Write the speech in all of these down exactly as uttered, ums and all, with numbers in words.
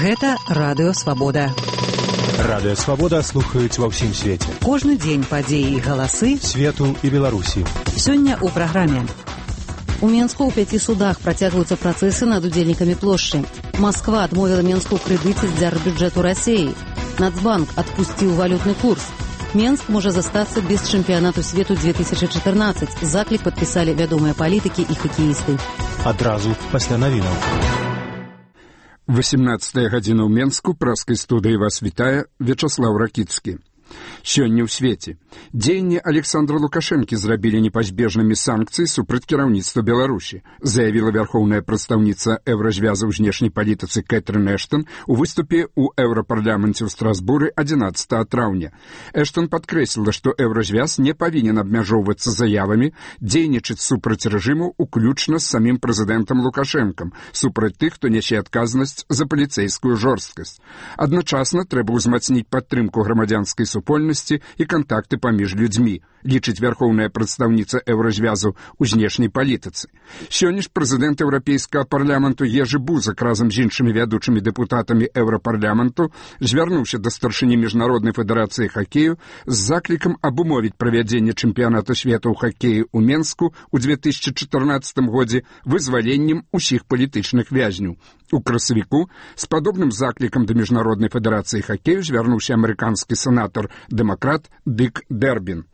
Гэта Радыё Свабода. Радыё Свабода слухаюць ва ўсім свеце. Кожны дзень падзеі і галасы свету і Беларусі. Сёння ў праграме. У Менску ў пяці судах працягваюцца працэсы над удзельнікамі плошчы. Масква адмовіла Менску ў крэдыце з дзяржбюджэту Расіі. Нацбанк адпусціў валютны курс. Менск можа застацца без чэмпіянату свету две тысячы чатырнаццаць. Заклік падпісалі вядомыя палітыкі і хакеісты. Адразу пасля навінаў. восемнадцатая гадзіна ў Менску, праскай студыі вас вітае Вячаслаў Ракіцкі. Сёння ў свеце. Дзеянні Александра Лукашэнкі зрабілі непазбежнымі санкцыі супраць кіраўніцтва Беларусі, заявіла вярхоўная прадстаўніца Еўразвяза ў знешняй палітыцы Кэтрын Эштон у выступе ў Еўрапарламенце ў Страсбуры адзінаццатага траўня. Эштон падкрэсліла, што Еўразвяз не павінен абмяжоўвацца заявамі, дзейнічаць супраць рэжыму, уключна з самім прэзідэнтам Лукашэнкам, супраць тых, хто нясе адказнасць за паліцэйскую жорсткасць. Адначасна трэба ўзмацніць падтрымку грамадзянскай супольнасці і кантакты паміж людзьмі, лічыць вярхоўная прадстаўніца Еўразвязу ў знешняй палітыцы. Сёння ж прэзідэнт Еўрапейскага парламенту Ежы Бузак разам з іншымі вядучымі дэпутатамі Еўрапарламенту звярнуўся да старшыні міжнароднай федэрацыі хакею з заклікам абумовіць правядзенне чэмпіянату свету ў хакеі ў Менску ў две тысячы чатырнаццатым годзе вызваленнем усіх палітычных вязняў. У красавіку з падобным заклікам да міжнароднай федэрацыі хакею звярнуўся амерыканскі сенатар-дэмакрат Дык Дэрбін.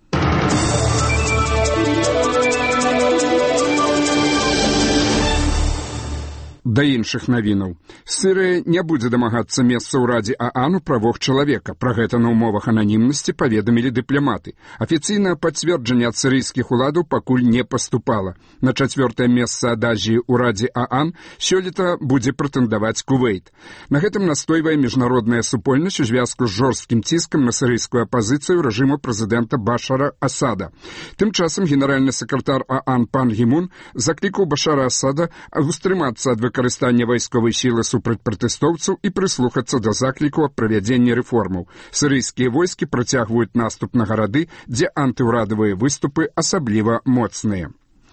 Да іншых навінаў. Сырыя не будзе дамагацца месца ў Радзе ААН у правах чалавека. Пра гэта на ўмовах ананімнасці паведамілі дыпламаты. Афіцыйнае пацверджанне ад сірыйскіх уладаў пакуль не паступала. На чацвёртае месца ад Азіі ў Радзе ААН сёлета будзе прэтэндаваць Кувейт. На гэтым настойвае міжнародная супольнасць у звязку з жорсткім ціскам на сірыйскую апазіцыю рэжыму прэзідэнта Башара Асада. Тым часам генеральны сакратар ААН Пан Гі Мун заклікаў Башара Асада устрымацца ад выкарыстання вайсковай сілы супраць пратэстоўцаў і прыслухацца да закліку аб правядзенні рэформаў. Сірыйскія войскі працягваюць наступ на гарады, дзе антыўрадавыя выступы асабліва моцныя.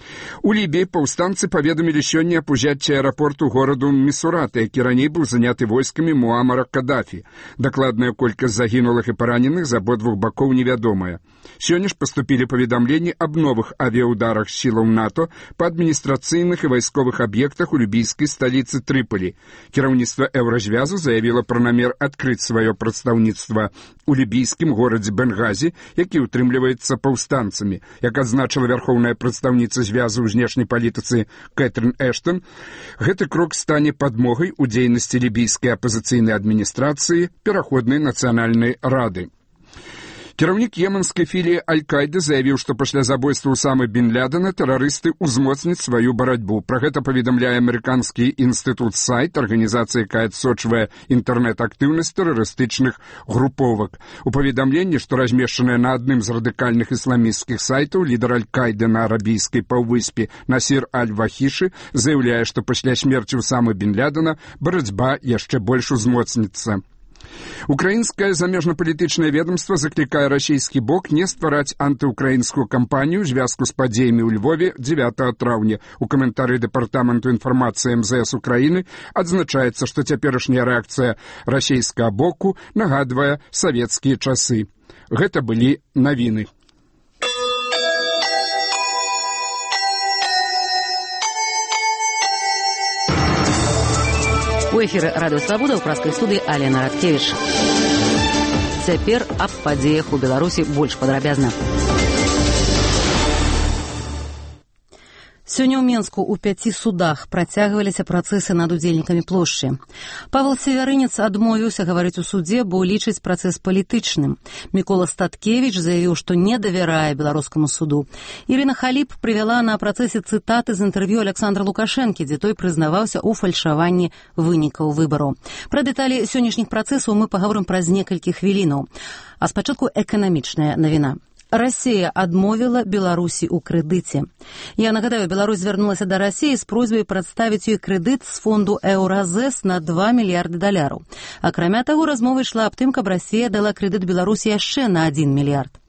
У Лібіі паўстанцы паведамілі сёння аб узяцці аэрапорту гораду Місурата, які раней быў заняты войскамі Муамара Кадафі. Дакладная колькасць загінулых і параненых з абодвух бакоў невядомая. Сёння ж паступілі паведамленні аб новых авіяударах сілаў НАТО па адміністрацыйных і вайсковых аб'ектах у лібійскай сталіцы Трыполі. Кіраўніцтва Еўразвязу заявіла пра намер адкрыць сваё прадстаўніцтва у лібійскім горадзе Бенгазі, які ўтрымліваецца паўстанцамі. Як адзначыла вярхоўная прадстаўніца звязу ў знешняй палітыцы Кэтрын Эштон, гэты крок стане падмогай у дзейнасці лібійскай апазіцыйнай адміністрацыі пераходнай нацыянальнай рады. Кіраўнік еменскай філіі Аль-Кайды заявіў, што пасля забойства Усамы бін Лядена тэрарысты ўзмоцняць сваю барацьбу. Пра гэта паведамляе амерыканскі інстытут сайт, арганізацыя, якая адсочвае інтэрнэт-актыўнасць тэрарыстычных груповак. У паведамленні, што размешчанае на адным з радыкальных ісламісцкіх сайтаў, лідар Аль-Кайды на арабійскай паўвыспе Насір Аль-Вахішы заяўляе, што пасля смерці Усамы бін Лядена барацьба яшчэ больш узмоцніцца. Украінскае замежнапалітычнае ведомства заклікае расійскі бок не ствараць антыукраінскую кампанію ў звязку з падзеямі ў Львове дзевятага траўня. У каментары дэпартаменту інфармацыі эм зэ эс Украіны адзначаецца, што цяперашняя рэакцыя расійскага боку нагадвае савецкія часы. Гэта былі навіны. У эфіры Радыё Свабода ў праскай студыі Алена Радкевіч. Цяпер аб падзеях у Беларусі больш падрабязна. Сёння ў Менску ў пяці судах працягваліся працэсы над удзельнікамі плошчы. Павел Севярынец адмовіўся гаварыць у судзе, бо лічыць працэс палітычным. Мікола Статкевіч заявіў, што не давярае беларускаму суду. Ірына Халіп прывяла на працэсе цытаты з інтэрв'ю Александра Лукашэнкі, дзе той прызнаваўся ў фальшаванні вынікаў выбараў. Пра дэталі сённяшніх працэсаў мы пагаворым праз некалькі хвілінаў. А спачатку эканамічная навіна. Расія адмовіла Беларусі ў крэдыце. Я нагадаю, Беларусь звярнулася да Расіі з просьбай прадставіць ёй крэдыт з фонду Еўразэс на два мільярды даляраў. Акрамя таго, размова ішла аб тым, каб Расія дала крэдыт Беларусі яшчэ на адзін мільярд.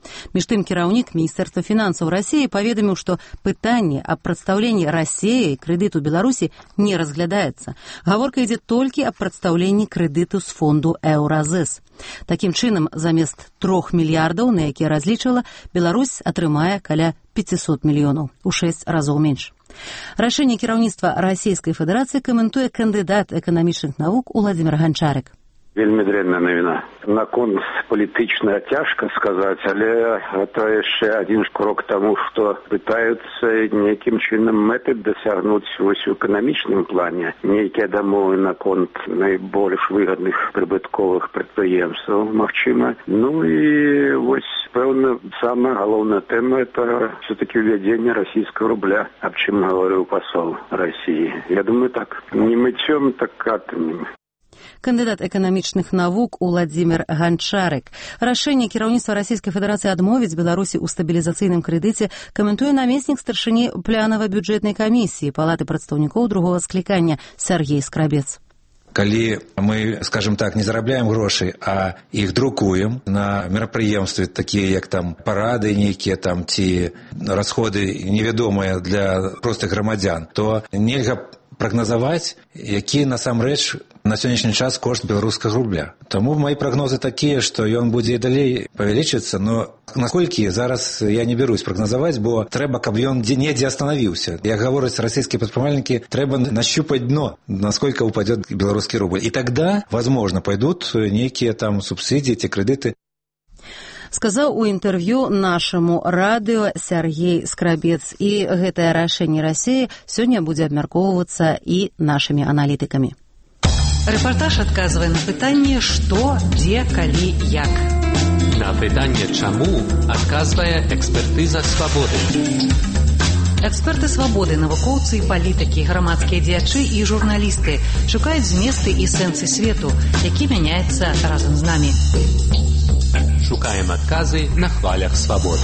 Між тым, кіраўнік Міністэрства фінансаў Расіі паведаміў, што пытанне аб прадстаўленні Расіяй крэдыту Беларусі не разглядаецца. Гаворка ідзе толькі аб прадстаўленні крэдыту з фонду Еўразэс. Такім чынам, замест трох мільярдаў, на якія разлічвала, Беларусь атрымае каля пятьсот мільёнаў, у шэсць разоў менш. Рашэнне кіраўніцтва Расійскай Федэрацыі каментуе кандыдат эканамічных навук Уладзімір Ганчарык. Вельмі дрэнная навіна. Наконт палітычна цяжка сказаць, але гэта яшчэ адзін крок таму, што пытаюцца нейкім чынам мэты дасягнуць вось у эканамічным плане. Нейкія дамовы наконт найбольш выгадных прыбытковых прадпрыемстваў, магчыма. Ну і вось, пэўна, самая галоўная тэма – это все-таки ўвядзенне расійскага рубля, аб чым гаварыў пасол Расіі. Я думаю, так, не мыццём, так катаннем. Кандыдат эканамічных навук Уладзімір Ганчарык. Рашэнне кіраўніцтва Расійскай Федэрацыі адмовіць Беларусі ў стабілізацыйным крэдыце каментуе намеснік старшыні планава-бюджэтнай камісіі Палаты прадстаўнікоў другога склікання Сяргей Скрабец. Калі мы, скажем так, не зарабляем грошай, а іх друкуем на мерапрыемствы, такія як там парады нейкія там ці расходы невядомыя для простых грамадзян, то нельга прагназаваць, які насамрэч на сённяшні час кошт беларускага рубля. Таму мои прагнозы такія, што ён будзе і далей павялічыцца, но наколькі зараз я не берусь прагназаваць, бо трэба, каб ён недзе астанавіўся. Як гавораць расійскія прадпрымальнікі, трэба нащупаць дно, насколько упадет беларускі рубль. І тогда, возможно, пойдут нейкія там субсидии, ці крэдыты. Сказаў у інтэрв'ю нашаму радыё Сяргей Скрабец. І гэтае рашэнне Расіі сёння будзе абмяркоўвацца і нашымі аналітыкамі. Рэпартаж адказвае на пытанне «Што, дзе, калі, як». На пытанне «Чаму» адказвае экспертыза «Свабоды». Эксперты «Свабоды», навукоўцы і палітыкі, грамадскія дзеячы і журналісты шукаюць зместы і сэнсы свету, які мяняецца разам з намі. Шукаем адказы на хвалях свабоды.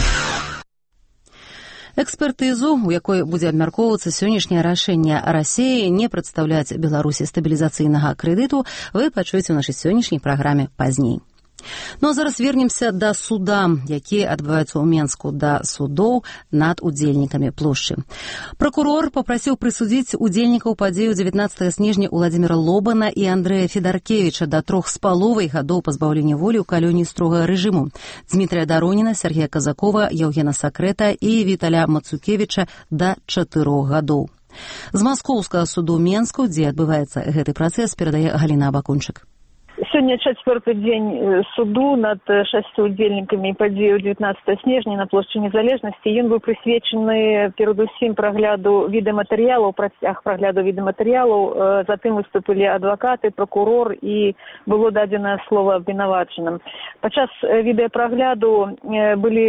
Экспертызу, у якой будзе абмяркоўвацца сённяшняе рашэнне Расіі не прадстаўляць Беларусі стабілізацыйнага крэдыту, вы пачуеце ў нашай сённяшняй праграме пазней. Ну а зараз вернемся да суда, які адбываюцца ў Менску, да судоў над удзельнікамі плошчы. Пракурор папрасіў прысудзіць удзельнікаў падзею дзевятнаццатага снежня Уладзіміра Лобана і Андрэя Федаркевіча да трох з паловай гадоў пазбаўлення волі ў калоніі строгага рэжыму, Дмітрыя Дароніна, Сергея Казакова, Яўгена Сакрэта і Віталя Мацукевіча да чатырох гадоў. З маскоўскага суду Менску, дзе адбываецца гэты працэс, перадае Галіна Абакунчык. Сёння чацвёрты дзень суду над шасцю удзельнікамі падзею дзевятнаццатага снежня на плошчы Незалежнасці. Ён быў прысвечаны перадусім прагляду відэаматэрыялаў, працяг прагляду відэаматэрыялаў, затым выступілі адвакаты, пракурор і было дадзена слова абвінавачаным. Падчас відэапрагляду былі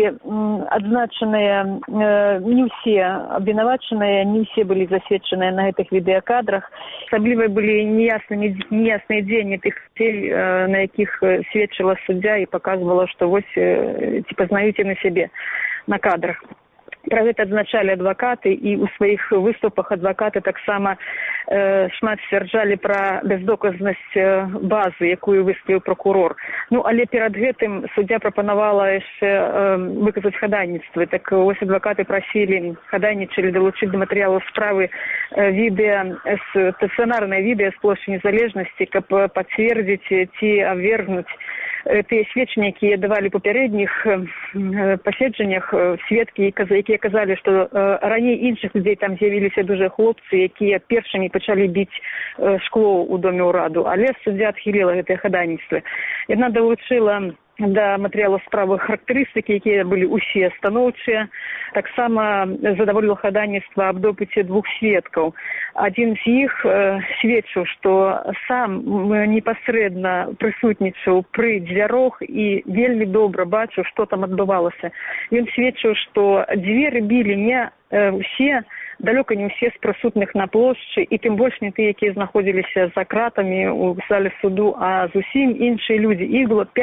адзначаныя не ўсе абвінавачаныя, не ўсе былі засведчаныя на гэтых відэакадрах. Асабліва былі неяснымі неясныя дзеянні тых людзей, на якіх сведчыла суддзя і паказвала, што вось ці пазнаюць на сябе на кадрах. Пра гэта адзначалі адвакаты, і ў сваіх выступах адвакаты таксама э, шмат сцвярджалі пра бездоказнасць базы, якую выступіў пракурор. Ну, але перад гэтым суддзя прапанавала яшчэ э, выказаць хадайніцтвы. Так вось адвакаты прасілі, хадайнічалі далучыць да матэрыялаў справы э, відэа, стацыянарнае відэа з плошчы Незалежнасці, каб пацвердзіць ці абвергнуць тыя сведчанні, якія давалі папярэдніх паседжаннях сведкі, якія казалі, што раней іншых людзей там з'явіліся дужыя хлопцы, якія першымі пачалі біць шкло ў доме ўраду. Але суддзя адхіліла гэтыя хадайніцтвы. Яна далучыла да матэрыялаў справы характарыстыкі, якія былі ўсе станоўчыя. Таксама задаволіла хадайніцтва аб допыце двух сведкаў. Адзін з іх э, сведчыў, што сам непасрэдна прысутнічаў пры дзвярох і вельмі добра бачыў, што там адбывалася. Ён сведчыў, што дзверы білі не э, ўсе, далёка не ўсе з прысутных на плошчы, і тым больш не тыя, якія знаходзіліся за кратамі ў зале суду, а зусім іншыя людзі. Іх было пяць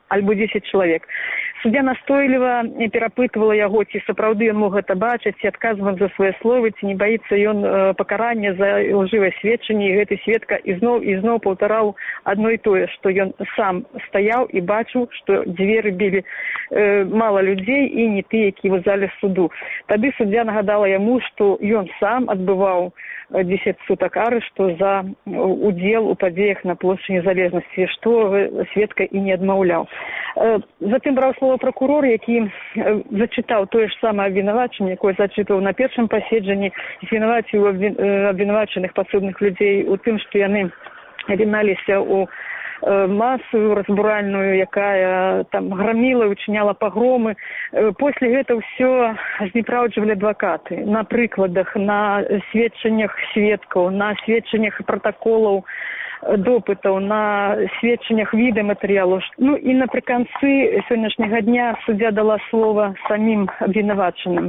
альбо дзесяць чалавек. Суддзя настойліва перапытвала яго, ці сапраўды ён мог гэта бачыць, ці адказваў за свае словы, ці не баіцца ён пакарання за лжывае сведчанне, і гэты сведка ізноў і зноў паўтараў адно і тое, што ён сам стаяў і бачыў, што дзверы білі э, мала людзей і не тыя, які ў зале суду. Тады суддзя нагадала яму, што ён сам адбываў дзесяць сутак арышту за удзел у падзеях на плошчы Незалежнасці, што сведка і не адмаўляў. Затым браў слово прокурор, які зачытаў тое ж самае абвінавачанне, якое зачытваў на першым паседжанні, звінаваціў абвінавачаных падсудных людзей у тым, што яны віналіся ў масу разбуральную, якая там граміла, учиняла пагромы. После гэта ўсё знепраўджвалі адвакаты на прыкладах, на сведчаннях сведкаў, на сведчаннях пратаколаў допытаў, на сведчаннях відэаматэрыялаў. Ну і напрыканцы сённяшняга дня суддзя дала слова самім абвінавачаным.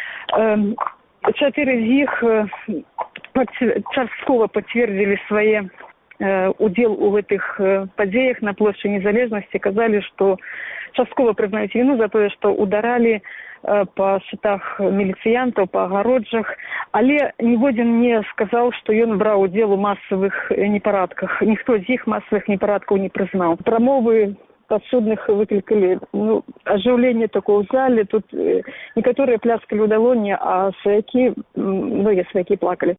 Чатыры з іх часткова пацвердзілі свае удзел у гэтых падзеях на плошчы Незалежнасці, казалі, што часткова прызнаюць віну за тое, што ударалі па шытах міліцыянтаў, па агароджах, але ніводзін не сказаў, што ён браў удзел у масавых непарадках. Ніхто з іх масавых непарадкаў не прызнаў. Прамовы падсудных выклікалі ну, ажыўленне такое ў зале. Тут некаторыя пляскалі ў далоні, а сваякі, многія сваякі плакалі.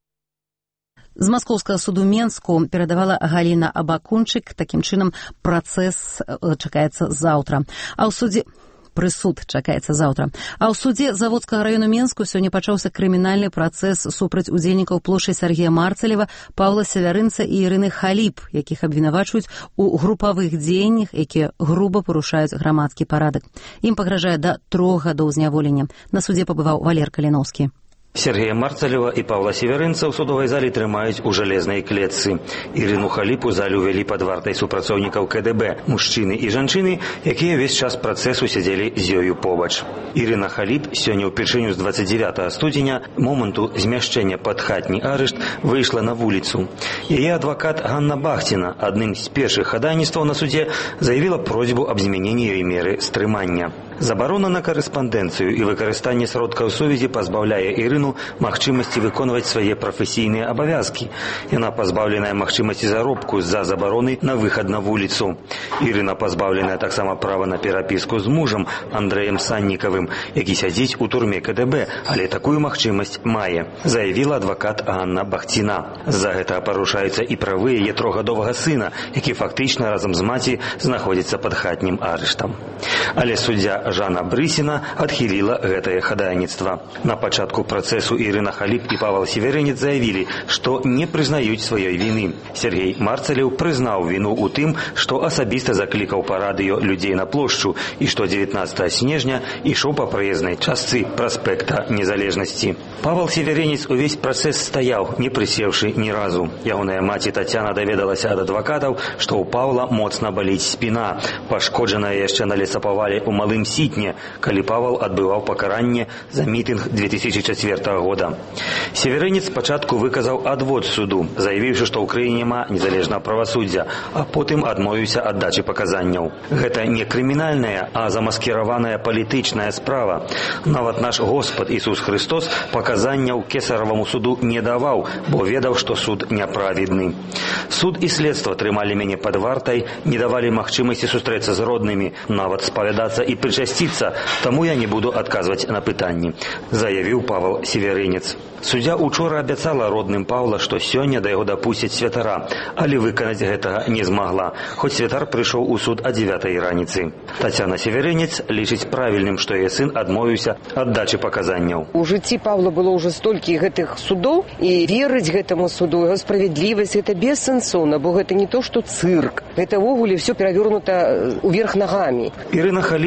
З маскоўскага суду Менску перадавала Галіна Абакунчык. Такім чынам працэс чакаецца заўтра. А ў судзе прысуд чакаецца заўтра. А ў судзе Заводскага раёну Менску сёння пачаўся крымінальны працэс супраць удзельнікаў плошчы Сергея Марцалева, Паўла Сявярынца і Ірыны Халіп, якіх абвінавачваюць у групавых дзеяннях, якія груба парушаюць грамадскі парадак. Ім пагражае да трох гадоў зняволення. На судзе пабываў Валер Каліноўскі. Сергея Марцалева і Павла Северынца ў судовай залі трымаюць у жалезнай клетцы. Ірыну Халіп у зале ўвялі пад вартай супрацоўнікаў ка дэ бэ, мужчыны і жанчыны, якія весь час працэсу сядзелі з ёю побач. Ірына Халіп сёння ўпершыню з дваццаць дзевятага студзеня, моманту змяшчэння пад хатні арышт, выйшла на вуліцу. Яе адвакат Ганна Бахціна, адным з першых хадайніцтваў на судзе, заявіла просьбу аб змяненні ёй меры стрымання. Забарона на карэспандэнцыю і выкарыстанне сродкаў сувязі пазбаўляе Ірыну магчымасці выконваць свае прафесійныя абавязкі. Яна пазбаўленая магчымасці заробку з-за забароны на выхад на вуліцу. Ірына пазбаўленая таксама права на перапіску з мужам Андрэем Саннікавым, які сядзіць у турме ка дэ бэ, але такую магчымасць мае, заявіла адвакат Ганна Бахціна. З-за гэтага парушаюцца і правы яе трохгадовага сына, які фактычна разам з маці знаходзіцца пад хатнім арыштам. Але суддзя Жанна Брысіна адхіліла гэтае хадайніцтва. На пачатку працэсу Ірына Халіп і Павел Северынец заявілі, што не прызнаюць сваёй віны. Сергей Марцалеў прызнаў віну ў тым, што асабіста заклікаў па радыё людзей на плошчу і што дзевятнаццатага снежня ішоў па праезнай частцы праспекта Незалежнасці. Павел Северынец увесь працэс стаяў, не прысеўшы ні разу. Ягоная маці Тацяна даведалася ад адвакатаў, што ў Павла моцна баліць спіна, пашкоджаная яшчэ на лесапавале ў Малым Сітне, калі Павел адбываў пакаранне за мітынг две тысячи чацвёртага года. Северынец спачатку выказаў адвод суду, заявіўшы, што ў краіне няма незалежнага правасуддзя, а потым адмовіўся ад дачы паказанняў. Гэта не крымінальная, а замаскіраваная палітычная справа. Нават наш Господ Ісус Христос паказанняў кесараваму суду не даваў, бо ведаў, што суд няправедны. Суд і следства трымалі мяне пад вартай, не давалі магчымасці сустрэцца з роднымі, нават спавядацца і прычасціцца, таму я не буду адказваць на пытанні, заявіў Павел Северынец. Суддзя учора абяцала родным Паўла, што сёння да яго дапусцяць святара, але выканаць гэтага не змагла, хоць святар прыйшоў у суд о дзевятай раніцы. Тацяна Северынец лічыць правільным, што яе сын адмовіўся ад дачы паказанняў. У жыцці Паўла было ўжо столькі гэтых судоў, і верыць гэтаму суду, яго справядлівасць, гэта бессэнсоўна, бо гэта не то, што цырк. Гэта ўвогуле ўсё перавернута ўверх нагамі. Ірына Халіп ад паказанняў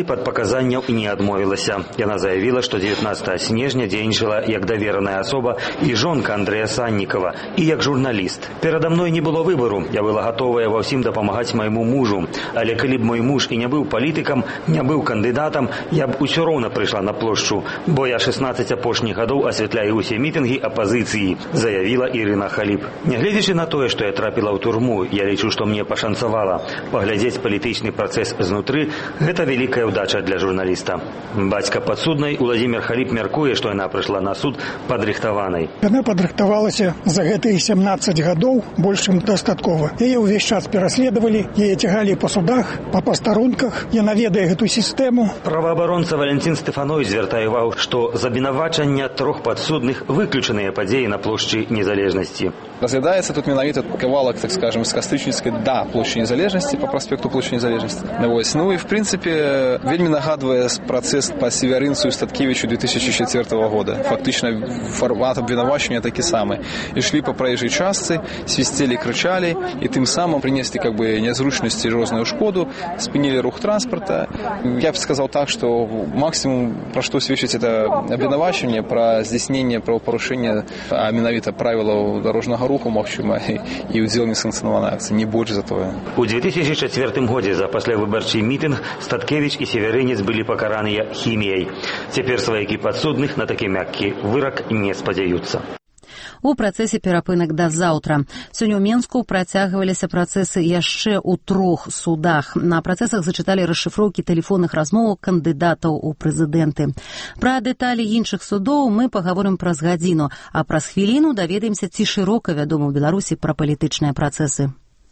зобавязанняў не адмовілася. Яна заявіла, што дзевятнаццатага снежня дзейнічала як давераная асоба і жонка Андрэя Саннікава, і як журналіст. Перада мной не было выбару. Я была гатовая ва ўсім дапамагаць майму мужу. Але калі б мой муж і не быў палітыкам, не быў кандыдатам, я б усё роўна прыйшла на плошчу, бо я шэснаццаць апошніх гадоў асвятляю усе мітынгі апазіцыі, заявіла Ірына Халіп. Нягледзячы на тое, што я трапіла ў турму, я лічу, што мне пашанцавала. Паглядзець палітычны працэс знутры – гэта вялікая ўдача для журналіста. Бацька падсуднай Уладзімір Халіп мяркуе, што яна прыйшла на суд падрыхтаванай. Яна падрыхтавалася за гэтыя сямнаццаць гадоў больш чым дастаткова. Яе ўвесь час пераследавалі, яе цягалі па судах, па пастарунках, яна ведае гэту сістэму. Праваабаронца Валентин Стефанович звяртае ўвагу, што з абвінавачання трох падсудных выключаныя падзеі на плошчы Незалежнасці. Разглядаецца тут менавіта кавалак, так скажем, з Кастрычніцкай да плошчы Незалежнасці, па праспекту плошчы Незалежнасці. Вось. Ну і, в прынцыпе, вельмі нагадвае працэс па Севярынцу і Статкевічу две тысячи четвёртого года. Фактычна фармат абвінавачання такі самы. Ішлі па праезжай частцы, свісцелі, крычалі, і тым самым прынеслі как бы нязручнасці, розную шкоду, спынілі рух транспарта. Я б сказаў так, што максімум, пра што сведчыць это абвінавачанне, пра здзяйсненне правапарушэння, а менавіта правілаў дарожнага руху, магчыма, і ўдзел несанкцыянаванай акцыі, не больш за тое. У две тысячи четвёртым годзе за паслявыбарчы мітынг Статкевіч і Севярынец былі пакараныя хіміяй. Цяпер сваякі падсудных на такі мяккі вырак не спадзяюцца. У працэсе перапынак да заўтра. Сёння ў Менску працягваліся працэсы яшчэ ў трох судах. На працэсах зачыталі расшыфроўкі тэлефонных размоваў кандыдатаў у прэзідэнты. Пра дэталі іншых судоў мы пагаворым праз гадзіну, а праз хвіліну даведаемся, ці шырока вядома ў Беларусі пра палітычныя працэсы.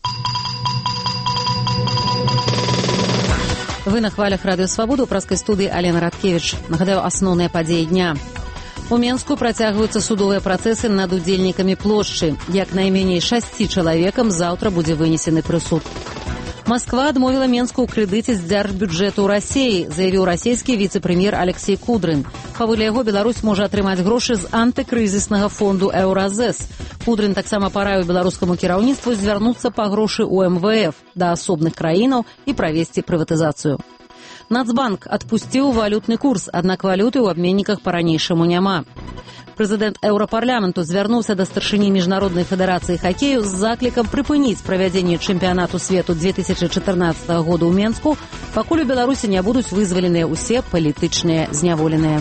Вы на хвалях Радыё Свабода, у праскай студыі Алена Радкевіч. Нагадаю, асноўныя падзеі дня. У Менску працягваюцца судовыя працэсы над удзельнікамі плошчы. Як найменей шасці чалавекам заўтра будзе вынесены прысуд. Масква адмовіла Менску ў крэдыце з дзяржбюджэту Расіі, заявіў расійскі віцэ-прэм'ер Алексей Кудрын. Паводле яго, Беларусь можа атрымаць грошы з антыкрызіснага фонду Еўразэс. Кудрын таксама параіў беларускаму кіраўніцтву звярнуцца па грошы ў эм вэ эф да асобных краінаў і правесці прыватызацыю. Нацбанк адпусціў валютны курс, аднак валюты ў абменніках па-ранейшаму няма. Прэзідэнт Еўрапарламенту звярнуўся да старшыні міжнароднай федэрацыі хакею з заклікам прыпыніць правядзенне чэмпіянату свету две тысячи чатырнаццатага года ў Менску, пакуль у Беларусі не будуць вызваленыя ўсе палітычныя зняволеныя.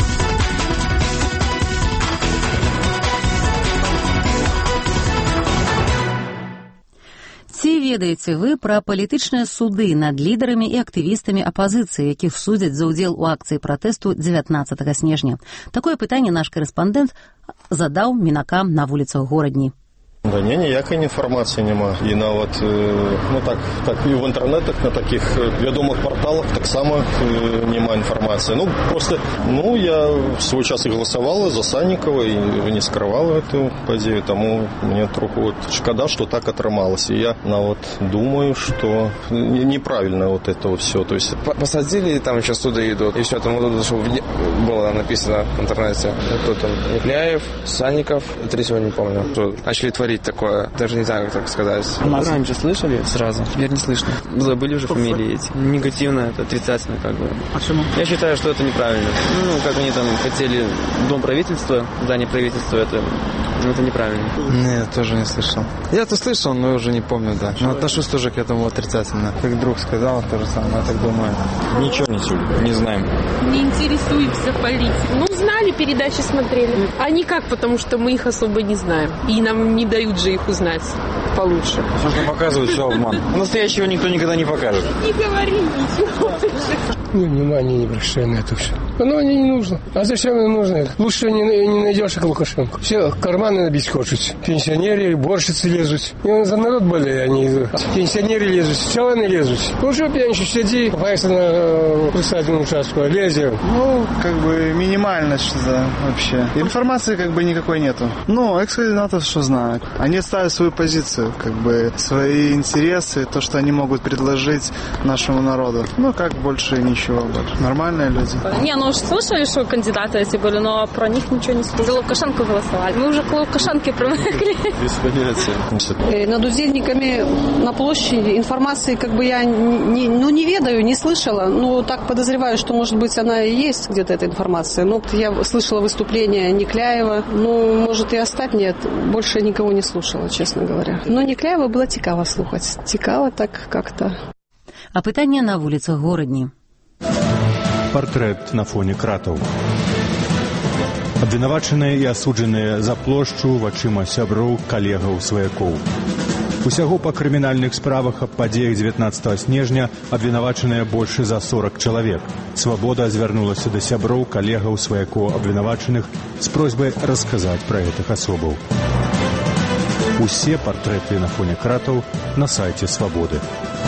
Ці ведаеце вы пра палітычныя суды над лідарамі і актывістамі апазіцыі, якіх судзяць за ўдзел у акцыі пратэсту дзевятнаццатага снежня? Такое пытанне наш корэспандэнт задаў мінакам на вуліцах горадні. Да не, ніякай інфармацыі няма. І нават, ну так, так і в інтэрнэтах, на такіх вядомых порталах таксама няма інфармацыі. Ну, просто, ну, я в свой час і галасавала за Саннікава, і не скрывала эту падзею, таму мне троху вот шкада, што так атрымалася. І я нават думаю, што неправильно вот это вот все. То есть посадили, там еще суды идут, и все, там было написано в интернете. Кто там? Никляев, Санников, третьего не помню. Начали творить такое, даже не знаю, как так сказать. Мы раньше слышали сразу, теперь не слышно. Забыли уже фамилии эти. Негативно, это отрицательно как бы. Почему? Я считаю, что это неправильно. Ну, как они там хотели дом правительства, здание правительства, это, это неправильно. Нет, тоже не слышал. Я-то слышал, но уже не помню, да. Но отношусь тоже к этому отрицательно. Как друг сказал, то же самое, я так думаю. Ничего не, не знаем. Не интересуемся политикой. Ну, знали, передачи смотрели. А никак, потому что мы их особо не знаем. И нам не дают же их узнать получше. Все, что показывают, все обман. Настоящего никто никогда не покажет. Не говори ничего. Ну, внимание не обращай на это все. Оно не нужно. А зачем оно нужно? Лучше не, не найдешь, как Лукашенко. Все карманы набить хочут. Пенсионеры, уборщицы лезут. И он за народ более, они идут. Пенсионеры лезут, чаланы лезут. Лучше пьянчу сиди, попасть на председательном участку, лезем. Ну, как бы минимально что-то вообще. Информации как бы никакой нету. Ну, экс-кандидатов что знают. Они ставят свою позицию, как бы свои интересы, то, что они могут предложить нашему народу. Ну, как больше ничего больше. Нормальные люди. Не, ну Ну, слышали, что кандидаты эти были, но про них ничего не слышали. За Лукашенко голосовали. Мы уже к Лукашенке привыкли. Без понятия. Над удельниками на площади информации как бы я не, ну, не ведаю, не слышала. Ну, так подозреваю, что, может быть, она и есть где-то, эта информация. Ну, я слышала выступление Некляева. Ну, может, и остать нет. Больше никого не слушала, честно говоря. Но Некляева было цікаво слухать. Цікаво так как-то. А пытанне на вуліцах горадні. Партрэт на фоне кратаў. Абвінавачаныя і асуджаныя за плошчу вачыма сяброў, калегаў, сваякоў. Усяго па крымінальных справах аб падзеях дзевятнаццатага снежня абвінавачаныя больш за сорок чалавек. Свабода звярнулася да сяброў, калегаў, сваякоў абвінавачаных з просьбай расказаць пра гэтых асобаў. Усе партрэты на фоне кратаў на сайце Свабоды.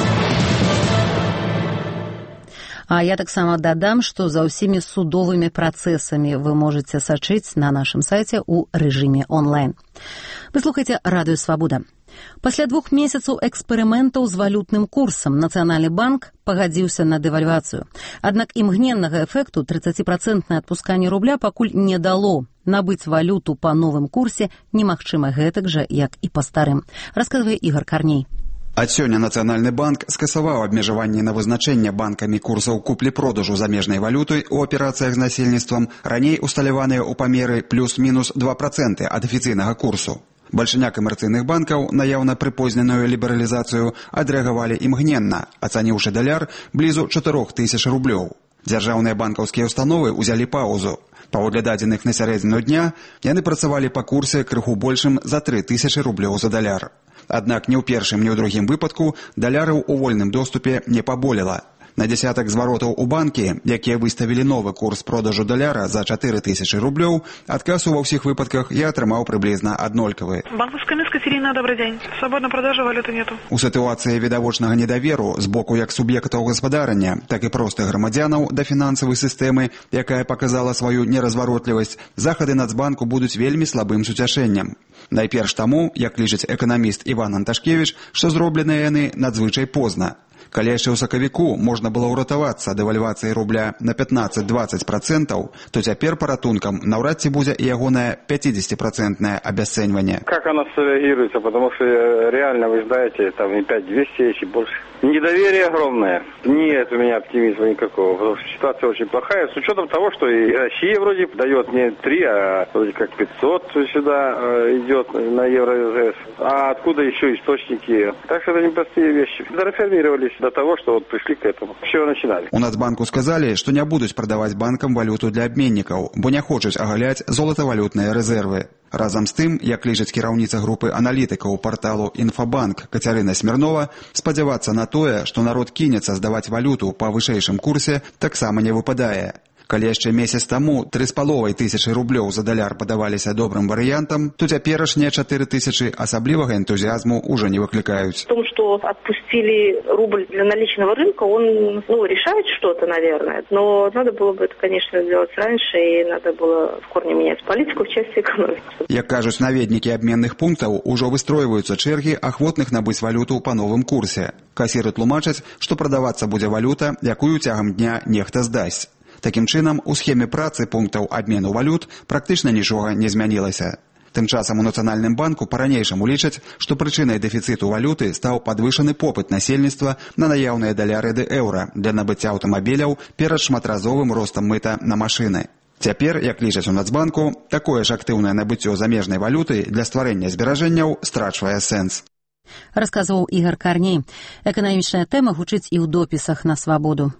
А я таксама дадам, што за ўсімі судовымі працэсамі вы можаце сачыць на нашым сайце ў рэжыме онлайн. Вы слухаеце радыё Свабода. Пасля двух месяцаў эксперыментаў з валютным курсам Нацыянальны банк пагадзіўся на дэвальвацыю. Аднак імгненнага эфекту трыццаціпрацэнтнае адпусканне рубля пакуль не дало. Набыць валюту па новым курсе немагчыма гэтак жа, як і па старым. Расказвае Ігор Карней. Ад сёння Нацыянальны банк скасаваў абмежаванне на вызначэнне банкамі курсаў куплі-продажу замежнай валюты ў аперацыях з насельніцтвам, раней усталяваныя ў памеры плюс-мінус два працэнты ад афіцыйнага курсу. Бальшыня камерцыйных банкаў на яўна прыпозненую лібералізацыю адрэагавалі імгненна, ацаніўшы даляр блізу чатырох тысяч рублёў. Дзяржаўныя банкаўскія установы ўзялі паўзу. Паводле дадзеных на сярэдзіну дня, яны працавалі па курсе крыху большым за тры тысячы рублёў за даляр. Аднак ні ў першым, ні ў другім выпадку даляраў у вольным доступе не паболела. На десятак зваротаў у банкі, якія выставілі новы курс продажу даляра за чатыры тысячы рублёў, адказ ва ўсіх выпадках я атрымаў прыблізна аднолькавы. Банковская миска, Ирина, добрый день. Свободной продажи валюты нету. У сітуацыі відавочнага недаверу з боку як суб'ектаў гаспадарання, так і простых грамадзянаў да фінансавай сістэмы, якая паказала сваю неразваротлівасць, захады Нацбанку будуць вельмі слабым суцяшэннем. Найперш таму, як лічыць эканаміст Іван Анташкевіч, што зробленыя яны надзвычай позна. Калі яшчэ ў сакавіку можна было ўратавацца дэвальвацыяй рубля на пятнаццаць-дваццаць працэнтаў, то цяпер па ратункам наўрад ці будзе і ягонае пятидесятипроцентное обесценивание. Как она среагируется? Потому что реально, вы знаете, там и пять двести есть и больше. Недоверие огромное. Нет у меня оптимизма никакого, потому что ситуация очень плохая, с учетом того, что и Россия вроде дает не три, а вроде как пятьсот сюда идет на Евро-ЗС. А откуда еще источники? Так что это непростые вещи. Реформировались до того, что вот пришли к этому. Все начинали. У Нацбанку сказали, что не будут продавать банкам валюту для обменников, бо не хочуць агаляць золатавалютныя рэзервы. Разам з тым, як лічыць кіраўніца групы аналітыкаў парталу «Інфабанк» Кацярына Смірнова, спадзявацца на тое, што народ кінецца здаваць валюту па вышэйшым курсе, таксама не выпадае. Калі яшчэ месяц таму тры з паловай тысячы рублёў за даляр падаваліся добрым варыянтам, то цяперашнія чатыры тысячы асаблівага энтузиазму уже не выкликаюць. В том, что отпустили рубль для наличного рынка, он ну, решает что-то, наверное. Но надо было бы это, конечно, сделать раньше, и надо было в корне менять политику в части экономики. Як кажуць наведнікі абменных пунктаў, ужо выстройваюцца чэргі ахвотных набыць валюту па новым курсе. Касіры тлумачаць, што прадавацца будзе валюта, якую цягам дня нехта здасць. Такім чынам, у схеме працы пунктаў абмену валют практычна нічога не змянілася. Тым часам у Нацыянальным банку па-ранейшаму лічаць, што прычынай дэфіцыту валюты стаў падвышаны попыт насельніцтва на наяўныя даляры ды еўра для набыцця аўтамабіляў перад шматразовым ростам мыта на машыны. Цяпер, як лічаць у Нацбанку, такое ж актыўнае набыццё замежнай валюты для стварэння зберажэнняў страчвае сэнс. Расказваў Ігор Карней. Эканамічная тэма гучыць і ў допісах на Свабоду.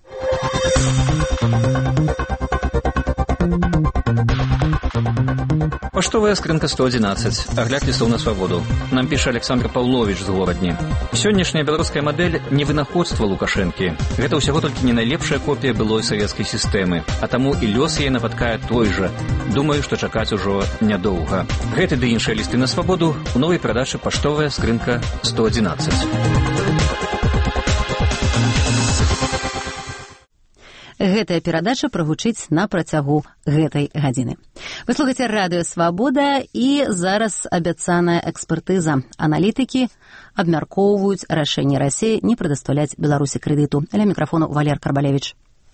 Паштовая скрынка сто одиннадцать. Агляд листов на свободу. Нам піша Александр Павлович з горадні. Сённяшняя беларуская мадэль не вынаходства Лукашэнкі. Гэта ўсяго толькі не найлепшая копія былой савецкай сістэмы, а таму і лёс яе напаткае той жа. Думаю, што чакаць ужо нядоўга. Гэты ды іншыя лісты на свабоду у новай перадачы паштовая скрынка сто одиннадцать. Гэтая перадача прагучыць на працягу гэтай гадзіны. Вы слухаеце радыё Свабода, і зараз абяцаная экспертыза. Аналітыкі абмяркоўваюць рашэнне Расіі не прадастаўляць Беларусі крэдыту. Ля мікрафону Валер Карбалевіч.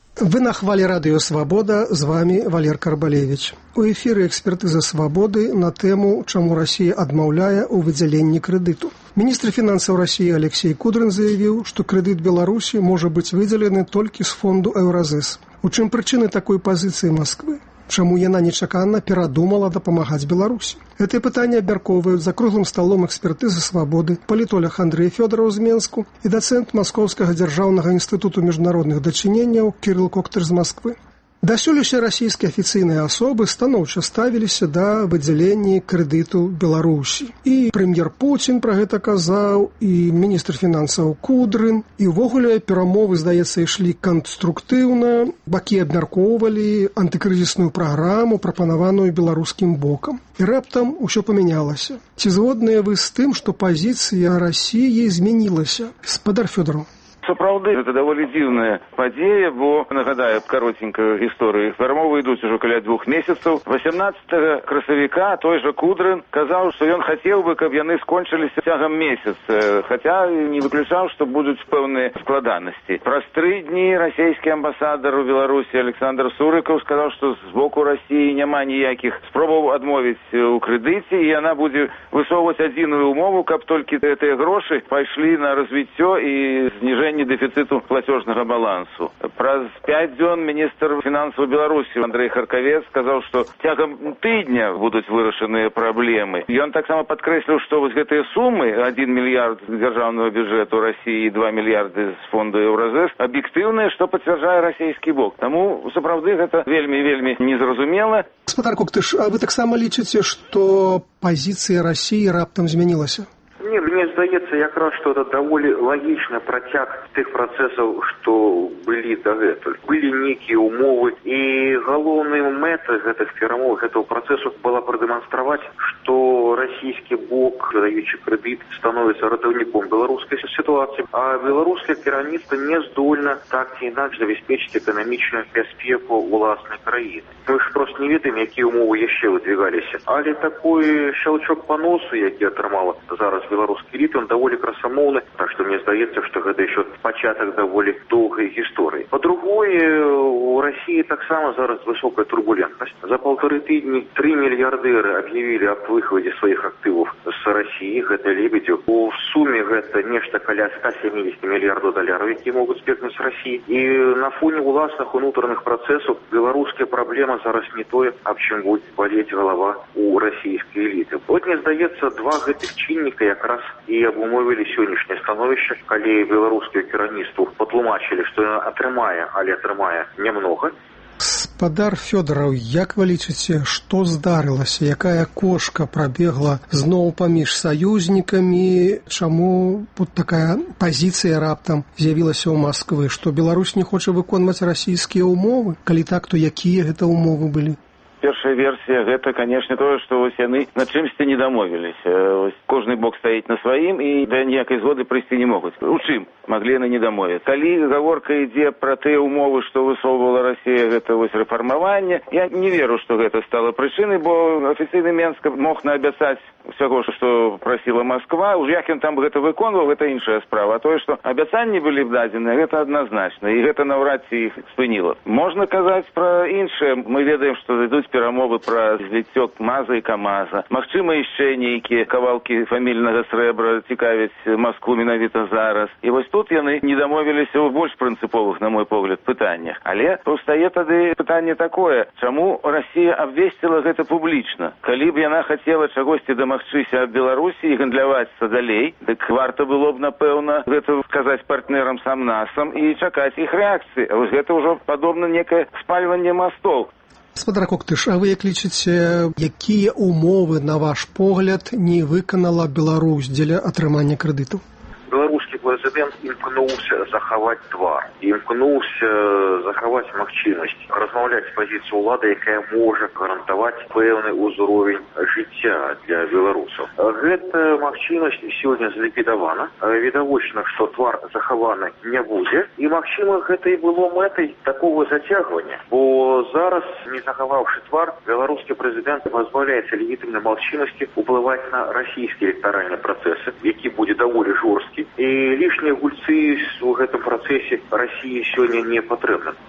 Вы на хвале радыё «Свабода», з вами Валер Карбалевич. У эфіры экспертыза «Свабоды» на тэму, чаму Расія адмаўляе ў выдзяленні крэдыту. Міністр фінансаў Расіі Алексей Кудрин заявіў, што крэдыт Беларусі можа быць выдзелены толькі з фонду «Еўразэс». У чым прычыны такой пазіцыі Масквы? Чаму яна нечакана перадумала дапамагаць Беларусі? Гэтае пытанне абмяркоўваюць за круглым сталом экспертызы «Свабоды» палітолог Андрэй Фёдораў з Менску і дацэнт Маскоўскага дзяржаўнага інстытуту міжнародных дачыненняў Кірыл Коктыр з Масквы. Дасюль усе расійскія афіцыйныя асобы станоўча ставіліся да выдзялення крэдыту Беларусі. І прэм'ер Пуцін пра гэта казаў, і міністр фінансаў Кудрин, і ўвогуле перамовы, здаецца, ішлі канструктыўна, бакі абмяркоўвалі антыкрызісную праграму, прапанаваную беларускім бокам. І раптам усё памянялася. Ці згодныя вы з тым, што пазіцыя Расіі змянілася? Спадар Фёдораў. Сапраўды, гэта даволі дзіўная падзея, бо, нагадаю, каротенькую гісторыю. Перамовы ідуць ужо каля двух месяцаў. восемнадцатага красавіка той жа Кудрин казаў, што ён хацеў бы, каб яны скончыліся цягам месяца, хаця не выключаў, што будуць пэўныя складанасці. Праз тры дні расійскі амбасадар у Беларусі Александр Сурыкаў сказаў, што з боку Расіі няма ніякіх спробаў адмовіць у крэдыце, і яна будзе высоўваць адзіную умову, каб толькі гэтыя грошы пайшлі на развіццё і зніжэнне дэфіцыту плацежнага балансу. Праз пяць дзён міністр фінансаў Беларусі Андрэй Харкавец сказаў, што цягам тыдня будуць вырашаныя праблемы. Ён таксама падкрэсліў, што вось гэтыя сумы, адзін мільярд дзяржаўнага бюджэту Расіі і два мільярды з фонду «Еўразэс», аб'ектыўныя, што пацвярджае расійскі бок. Таму, сапраўды, гэта вельмі-вельмі незразумела. Гаспадар Коктыш, а вы таксама лічыце, што пазіцыя Расіі раптам змянілася? Не, мне здаецца якраз, што это даволі лагічны працяг тых працэсаў, што былі дагэтуль. Былі нейкія умовы, і галоўная мэта гэтых перамоў, гэтага працэсу была прадэманстраваць, што расійскі бок, даючы крэдыт, становіцца ратаўніком беларускай сітуацыі, а беларускае кіраўніцтва не здольна так ці інакш забяспечыць эканамічную бяспеку ўласнай краіны. Мы ж проста не ведаем, якія умовы яшчэ выдвигаліся. Але такой щелчок па носу, які атрымала зараз беларускі эліт, он даволі красамоўны, так што мне здаецца, што гэта еще пачатак даволі доўгай гісторыі. Па-другое, у Расіі таксама зараз высокая турбулентнасць. За паўтары тыдні тры мільярдэры аб'явілі аб выхадзе сваіх актываў з Расіі, гэта Лебедзеў. У суме гэта нешта каля ста сямдзесят мільярдаў даляраў, якія могуць збегнуць з Расіі. І на фоне ўласных унутраных працэсаў беларуская праблема зараз не тое, аб чым будзе балець галава у расійскай эліты. От мне здаецца, два гэтых чынніка якраз і абумовілі сённяшняе становішча, калі беларускае кіраўніцтву патлумачылі, што яна атрымае, але атрымае нямнога. Спадар Фёдораў, як вы лічыце, што здарылася, якая кошка прабегла зноў паміж саюзнікамі, чаму вот такая пазіцыя раптам з'явілася ў Масквы, што Беларусь не хоча выконваць расійскія ўмовы? Калі так, то якія гэта ўмовы былі? Першая версія гэта, канешне, тое, што вось яны на чымсьці не дамовіліся. Кожны бок стаіць на сваім і да ніякай згоды прыйсці не могуць. У чым маглі яны не дамовіць? Калі гаворка ідзе пра тыя ўмовы, што высоўвала Расія, гэта вось рэфармаванне, я не веру, што гэта стала прычынай, бо афіцыйны Менск мог наабяцаць усяго, што прасіла Масква. Уж як ён там гэта выконваў, гэта іншая справа. А тое, што абяцанні былі б дадзеныя, гэта адназначна, і гэта наўрад ці іх спыніла. Можна казаць пра іншае. Мы ведаем, што ідуць перамовы пра зліццё КамАЗа і КамАЗа. Магчыма, яшчэ нейкія кавалкі фамільнага срэбра цікавяць Маскву менавіта зараз. І вось тут яны не дамовіліся ў больш прынцыповых, на мой погляд, пытаннях. Але паўстае тады пытанне такое, чаму Расія абвесціла гэта публічна? Калі б яна хацела чагосьці дамагчыся ад Беларусі і гандлявацца далей, дык варта было б, напэўна, гэта сказаць партнерам сам-насам і чакаць іх рэакцыі. А вось гэта ўжо падобна некае спальванне мастоў. Спадар Коктыш, а вы як лічыце, якія ўмовы, на ваш погляд, не выканала Беларусь дзеля атрымання крэдытаў? Беларускі прэзідэнт імкнуўся захаваць твар, імкнуўся захаваць магчымасць размаўляць з пазіцыі ўлады, якая можа гарантаваць пэўны ўзровень жыцця для беларусаў. Гэта магчымасць сёння зліквідавана. Відавочна, што твар захаваны не будзе, і магчыма, гэта і было мэтай такого зацягвання, бо зараз, не захаваўшы твар, беларускі прэзідэнт пазбаўляецца легітымнай магчымасці ўплываць на расійскія электаральныя працэсы, які будзе даволі жорсткі. І лішнія гульцы ў гэтым працэсе Расіі сёння не патрэбны.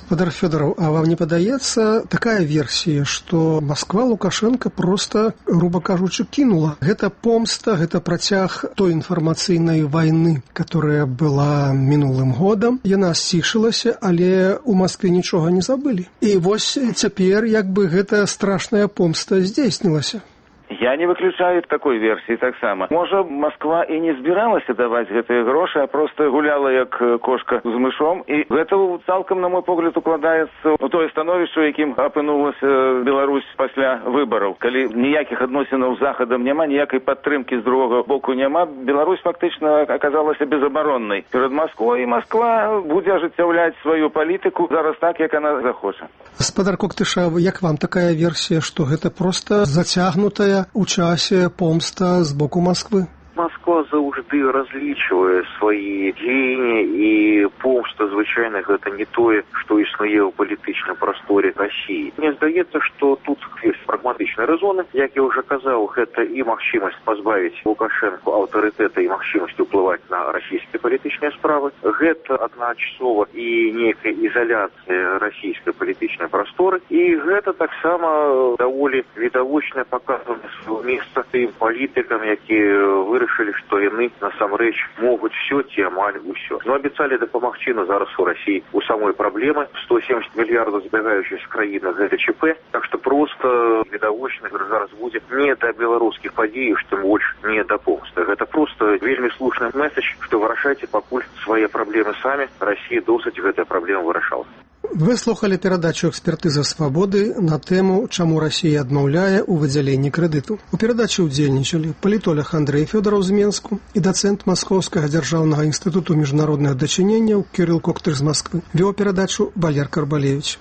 Гаспадар Фёдоров, а вам не падаецца такая версія, што Москва Лукашенко просто, грубо кажучы, кинула? Гэта помста, гэта працяг той інфармацыйнай вайны, которая была мінулым годам. Яна сцішылася, але у Москве нічога не забылі. І вось цяпер як бы гэта страшная помста здзейснілася. Я не выключаю такой версии таксама. Можа, Москва і не збіралася даваць гэтыя грошы, а просто гуляла як кошка з мышом. І гэта цалкам, на мой погляд, укладаецца у тое становішча, у якім апынулася Беларусь пасля выбараў. Калі ніякіх адносінаў з Захадам няма, ніякай падтрымкі з другога боку няма, Беларусь фактычна аказалася безабароннай перад Москвой, і Москва будзе ажыццяўляць сваю палітыку зараз так, як она захоча. Гаспадар Коктыша, як вам такая версія, што гэта проста зацягнутая у часе помста з боку Москвы? Москва заўжды разлічвае свае дзеянні, і помста, звычайна, гэта не тое, што існуе ў палітычным прасторе Расіі. Мне здаецца, што тут ёсць прагматычныя рэзоны. Як я ўжо казаў, гэта і магчымасць пазбавіць Лукашэнку аўтарытэта і магчымасць уплываць на расійскія палітычныя справы. Гэта адначасова і нейкая ізаляцыя расійскай палітычнай прасторы. І гэта таксама даволі відавочна паказвае сваё месца тым палітыкам, якія вырашылі, што яны насамрэч могуць все ці амаль усё. Ну, абяцалі дапамагчы, но зараз у Расіі у самой праблемы. сто семьдесят мільярдаў збегаючых з краіны гэта ЧП. Так што проста відавочна зараз будзе не да беларускіх падзей, што больш не да помсты. Гэта проста вельмі слушны месседж, што вырашайце пакуль свае праблемы самі. Расія досыць гэтая праблема вырашала. Вы слухали перадачу «Экспертыза свабоды» на тэму «Чаму Расія адмаўляе ў выдзяленні крэдыту». У перадачы ўдзельнічалі палітолог Андрэй Фёдоров з Менску і дацэнт Маскоўскага дзяржаўнага інстытуту міжнародных дачыненняў Кірыл Коктыр з Масквы. Вёў перадачу Валер Карбалевич.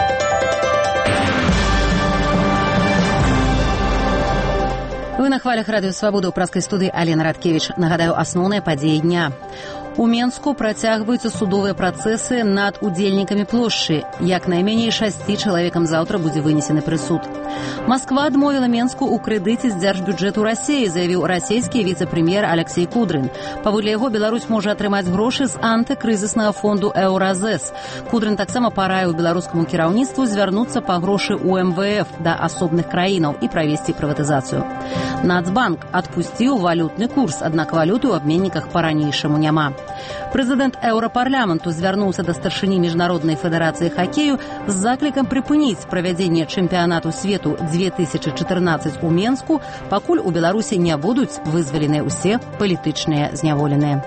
Вы на хвалях радыё «Свабода» ў праскай студыі Алена Радкевіч. Нагадаю, асноўныя падзеі дня. У Менску працягваюцца судовыя працэсы над удзельнікамі плошчы. Як найменей шасці чалавекам заўтра будзе вынесены прысуд. Москва адмовіла Менску ў крэдыце з дзяржбюджэту Расіі, заявіў расійскі віцэ-прэм'ер Алексей Кудрин. Паводле яго, Беларусь можа атрымаць грошы з антыкрызіснага фонду «Еўразэс». Кудрин таксама параіў беларускаму кіраўніцтву звярнуцца па грошы ў эм вэ эф да асобных краінаў і правесці прыватызацыю. Нацбанк адпусціў валютны курс, аднак валюты ў абменніках па-ранейшаму няма. Прэзідэнт Еўрапарламенту звярнуўся да старшыні міжнароднай федэрацыі хакею з заклікам прыпыніць правядзенне чэмпіянату свету две тысячи чатырнаццаць у Менску, пакуль у Беларусі не будуць вызваленыя ўсе палітычныя зняволеныя.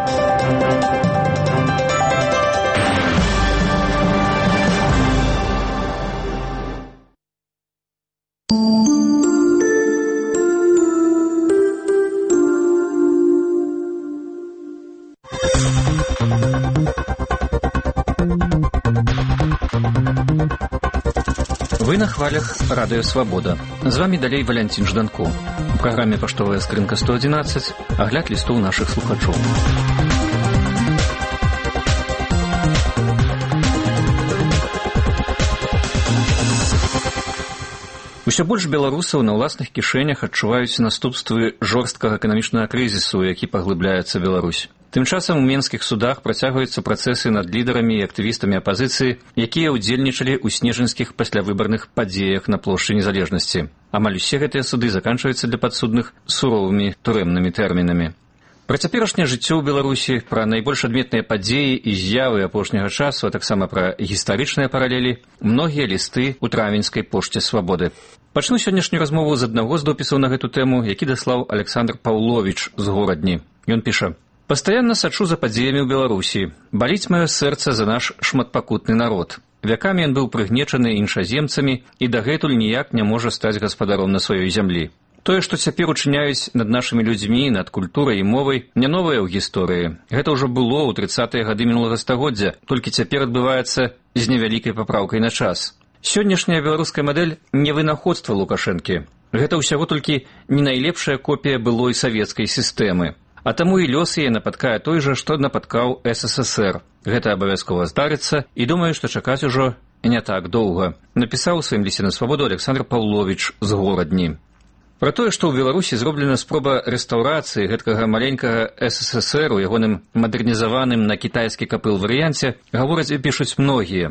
Вы на хвалях радыё «Свабода». З вами далей Валянцін Жданко. У праграме «Паштовая скрынка сто адзінаццаць» агляд лістоў нашых слухачоў. Усё больш беларусаў на ўласных кішэнях адчуваюць наступствы жорсткага эканамічнага крызісу, які паглыбляецца Беларусь. Тым часам у менскіх судах працягваюцца працэсы над лідарамі і актывістамі апазіцыі, якія ўдзельнічалі ў снежаньскіх паслявыбарных падзеях на плошчы Незалежнасці. Амаль усе гэтыя суды заканчваюцца для падсудных суровымі турэмнымі тэрмінамі. Пра цяперашняе жыццё ў Беларусі, пра найбольш адметныя падзеі і з'явы апошняга часу, а таксама пра гістарычныя паралелі, многія лісты ў травеньскай пошце «Свабоды». Пачну сённяшнюю размову з аднаго з допісаў на гэту тэму, які даслаў Александр Паўловіч з Горадні. Ён піша: «Пастаянна сачу за падзеямі ў Беларусі. Баліць маё сэрца за наш шматпакутны народ. Вякамі ён быў прыгнечаны іншаземцамі і дагэтуль ніяк не можа стаць гаспадаром на сваёй зямлі. Тое, што цяпер учыняюць над нашымі людзьмі, над культурай і мовай, не новае ў гісторыі. Гэта ўжо было ў трыццатыя гады мінулага стагоддзя, толькі цяпер адбываецца з невялікай папраўкай на час. Сённяшняя беларуская мадэль не вынаходства Лукашэнкі. Гэта ўсяго толькі не найлепшая копія былой савецкай сістэмы. А таму і лёс яе напаткае той жа, што напаткаў эс эс эс эр. Гэта абавязкова здарыцца, і думаю, што чакаць ужо не так доўга, напісаў у сваім лісце на «Свабоду» Александр Паўловіч з Горадні. Пра тое, што ў Беларусі зроблена спроба рэстаўрацыі гэткага маленькага эс эс эс эр у ягоным мадэрнізаваным на кітайскі капыл варыянце, гавораць і пішуць многія.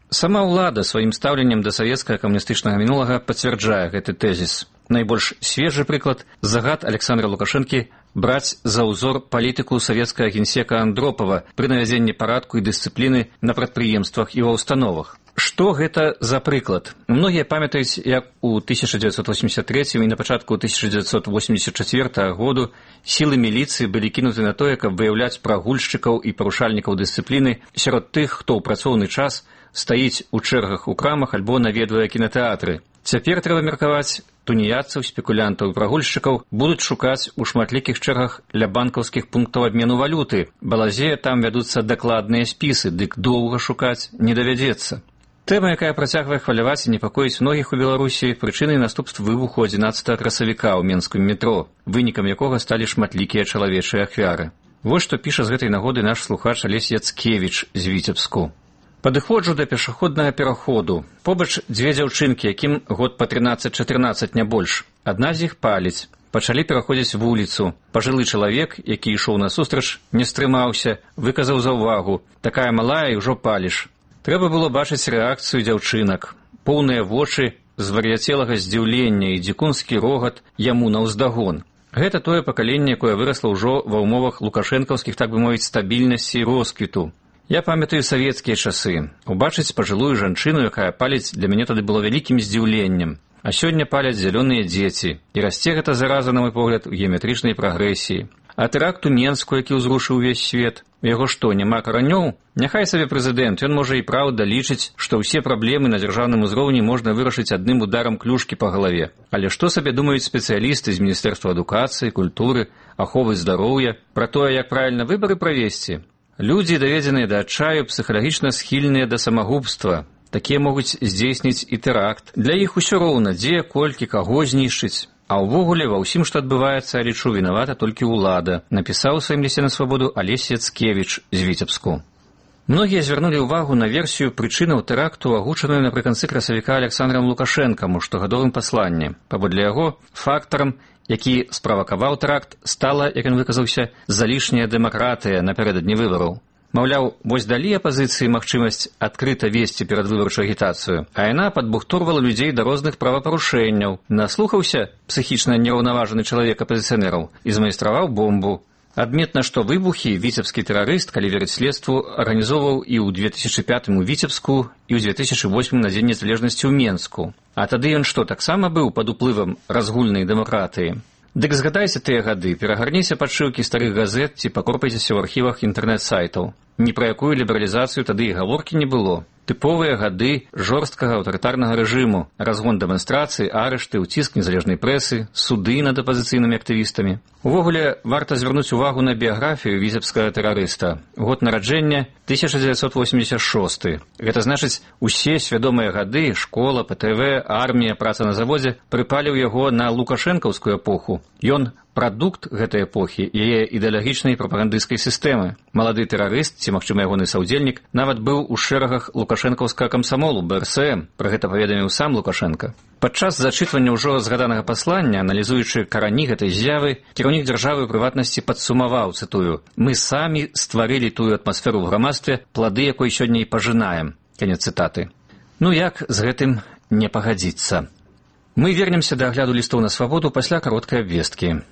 Сама ўлада сваім стаўленнем да савецкага камуністычнага мінулага пацвярджае гэты тэзіс. Найбольш свежы прыклад – загад Александра Лукашэнкі браць за ўзор палітыку савецкага генсека Андропава пры навядзенні парадку і дысцыпліны на прадпрыемствах і ва ўстановах. Што гэта за прыклад? Многія памятаюць, як у тысяча дзевяцьсот восемьдесят третьем і на пачатку тысяча дзевяцьсот восемьдесят четвёртого году сілы міліцыі былі кінуты на тое, каб выяўляць прагульшчыкаў і парушальнікаў дысцыпліны сярод тых, хто ў працоўны час стаіць у чэргах у крамах альбо наведвае кінатэатры. Цяпер трэба меркаваць, туніяцаў, спекулянтаў і прагульшчыкаў будуць шукаць у шматлікіх чэргах ля банкаўскіх пунктаў абмену валюты. Балазе, там вядуцца дакладныя спісы, дык доўга шукаць не давядзецца. Тэма, якая працягвае хваляваць і непакоіць многіх у Беларусі, прычынай наступств выбуху адзінаццатага красавіка ў менскім метро, вынікам якога сталі шматлікія чалавечыя ахвяры. Вось што піша з гэтай нагоды наш слухач Алесь Яцкевіч з Віцебску. Падыходжу да пешаходнага пераходу. Побач дзве дзяўчынкі, якім год па трынаццаць-чатырнаццаць, не больш. Адна з іх паліць. Пачалі пераходзіць вуліцу. Пажылы чалавек, які ішоў насустрач, не стрымаўся, выказаў заўвагу. Такая малая і ўжо паліш. Трэба было бачыць рэакцыю дзяўчынак. Поўныя вочы звар'яцелага здзіўлення і дзікунскі рогат яму наўздагон. Гэта тое пакаленне, якое вырасла ўжо ва ўмовах лукашэнкаўскіх, так бы мовіць, стабільнасці і росквіту. Я памятаю савецкія часы. Убачыць пажылую жанчыну, якая паліць, для мяне тады было вялікім здзіўленнем. А сёння паляць зялёныя дзеці. І расце гэта зараза, на мой погляд, у геаметрычнай прагрэсіі. А тэракт у Менску, які ўзрушыў увесь свет, у яго што, няма каранёў? Няхай сабе прэзідэнт, ён можа і праўда лічыць, што ўсе праблемы на дзяржаўным узроўні можна вырашыць адным ударам клюшкі па галаве. Але што сабе думаюць спецыялісты з Міністэрства адукацыі, культуры, аховы здароўя пра тое, як правільна выбары правесці? Людзі, даведзеныя да адчаю, псіхалагічна схільныя да самагубства. Такія могуць здзейсніць і тэракт. Для іх усё роўна, дзе, колькі, каго знішчыць. А ўвогуле, ва ўсім, што адбываецца, я лічу, вінавата толькі ўлада, напісаў у сваім лісце на свабоду Алесь Яцкевіч з Віцебску. Многія звярнулі ўвагу на версію прычынаў тэракту, агучаную напрыканцы красавіка Александрам Лукашэнкам у штогадовым пасланні. Паводле яго, фактарам, які справакаваў тэракт, стала, як ён выказаўся, залішняя дэмакратыя напярэдадні выбараў. Маўляў, вось далі апазіцыі магчымасць адкрыта весці перадвыбарчую агітацыю, а яна падбухторвала людзей да розных правапарушэнняў, наслухаўся псіхічна нераўнаважаны чалавек апазіцыянераў і змайстраваў бомбу. Адметна, што выбухі віцебскі тэрарыст, калі верыць следству, арганізоўваў і ў две тысячы пятым у Віцебску, і ў две тысячы восьмым на Дзень незалежнасці ў Менску. А тады ён што, таксама быў пад уплывам разгульнай дэмакратыі? Дык згадайце тыя гады, перагарніся падшыўкі старых газет ці пакорпайцеся ў архівах інтэрнэт-сайтаў. Ні пра якую лібералізацыю тады і гаворкі не было. Тыповыя гады жорсткага аўтарытарнага рэжыму, разгон дэманстрацыі, арышты, уціск незалежнай прэсы, суды над апазіцыйнымі актывістамі. Увогуле, варта звярнуць увагу на біяграфію віцебскага тэрарыста. Год нараджэння тысяча дзевяцьсот восемьдесят шосты. Гэта значыць, усе свядомыя гады, школа, ПТВ, армія, праца на заводзе прыпалі ў яго на лукашэнкаўскую эпоху. Ён прадукт гэтай эпохі, яе ідэалагічнай прапагандысцкай сістэмы. Малады тэрарыст, ці, магчыма, ягоны саўдзельнік, нават быў у шэрагах лукашэнкаўскага камсамолу, Бэ Эр Эс Эм. Пра гэта паведаміў сам Лукашэнка. Падчас зачытвання ўжо згаданага паслання, аналізуючы карані гэтай з'явы, кіраўнік дзяржавы ў прыватнасці падсумаваў, цытую: «Мы самі стварылі тую атмасферу ў грамадстве, плады якой сёння і пажынаем». Канец цытаты. Ну як з гэтым не пагадзіцца? Мы вернемся да агляду лістоў на свабоду пасля кароткай абвесткі.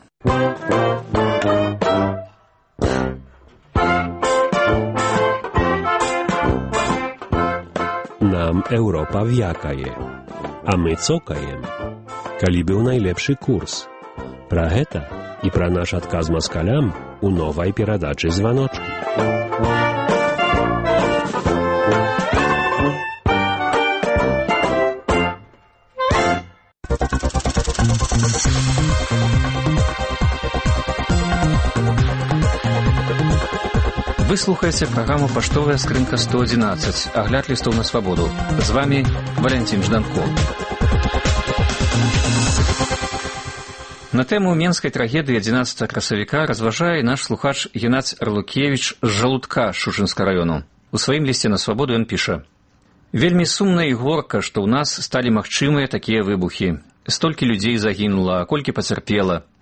Нам Europa wjakaje, a my cokajem. Kali był najlepszy kurs. Pra гэта i pra nasz adkaz moskaliam u nowej перadaczy Звоночки. Вы слухаеце праграму «Паштовая скрынка сто адзінаццаць», агляд лістоў на свабоду. З вами Валянцін Жданко. На тэму менскай трагедыі адзінаццатага красавіка разважае наш слухач Геннадзь Арлукевіч з Жалудка Шушынскага раёну. У сваім лісце на свабоду ён піша: «Вельмі сумна і горка, што ў нас сталі магчымыя такія выбухі. Столькі людзей загінула, а колькі пацярпела.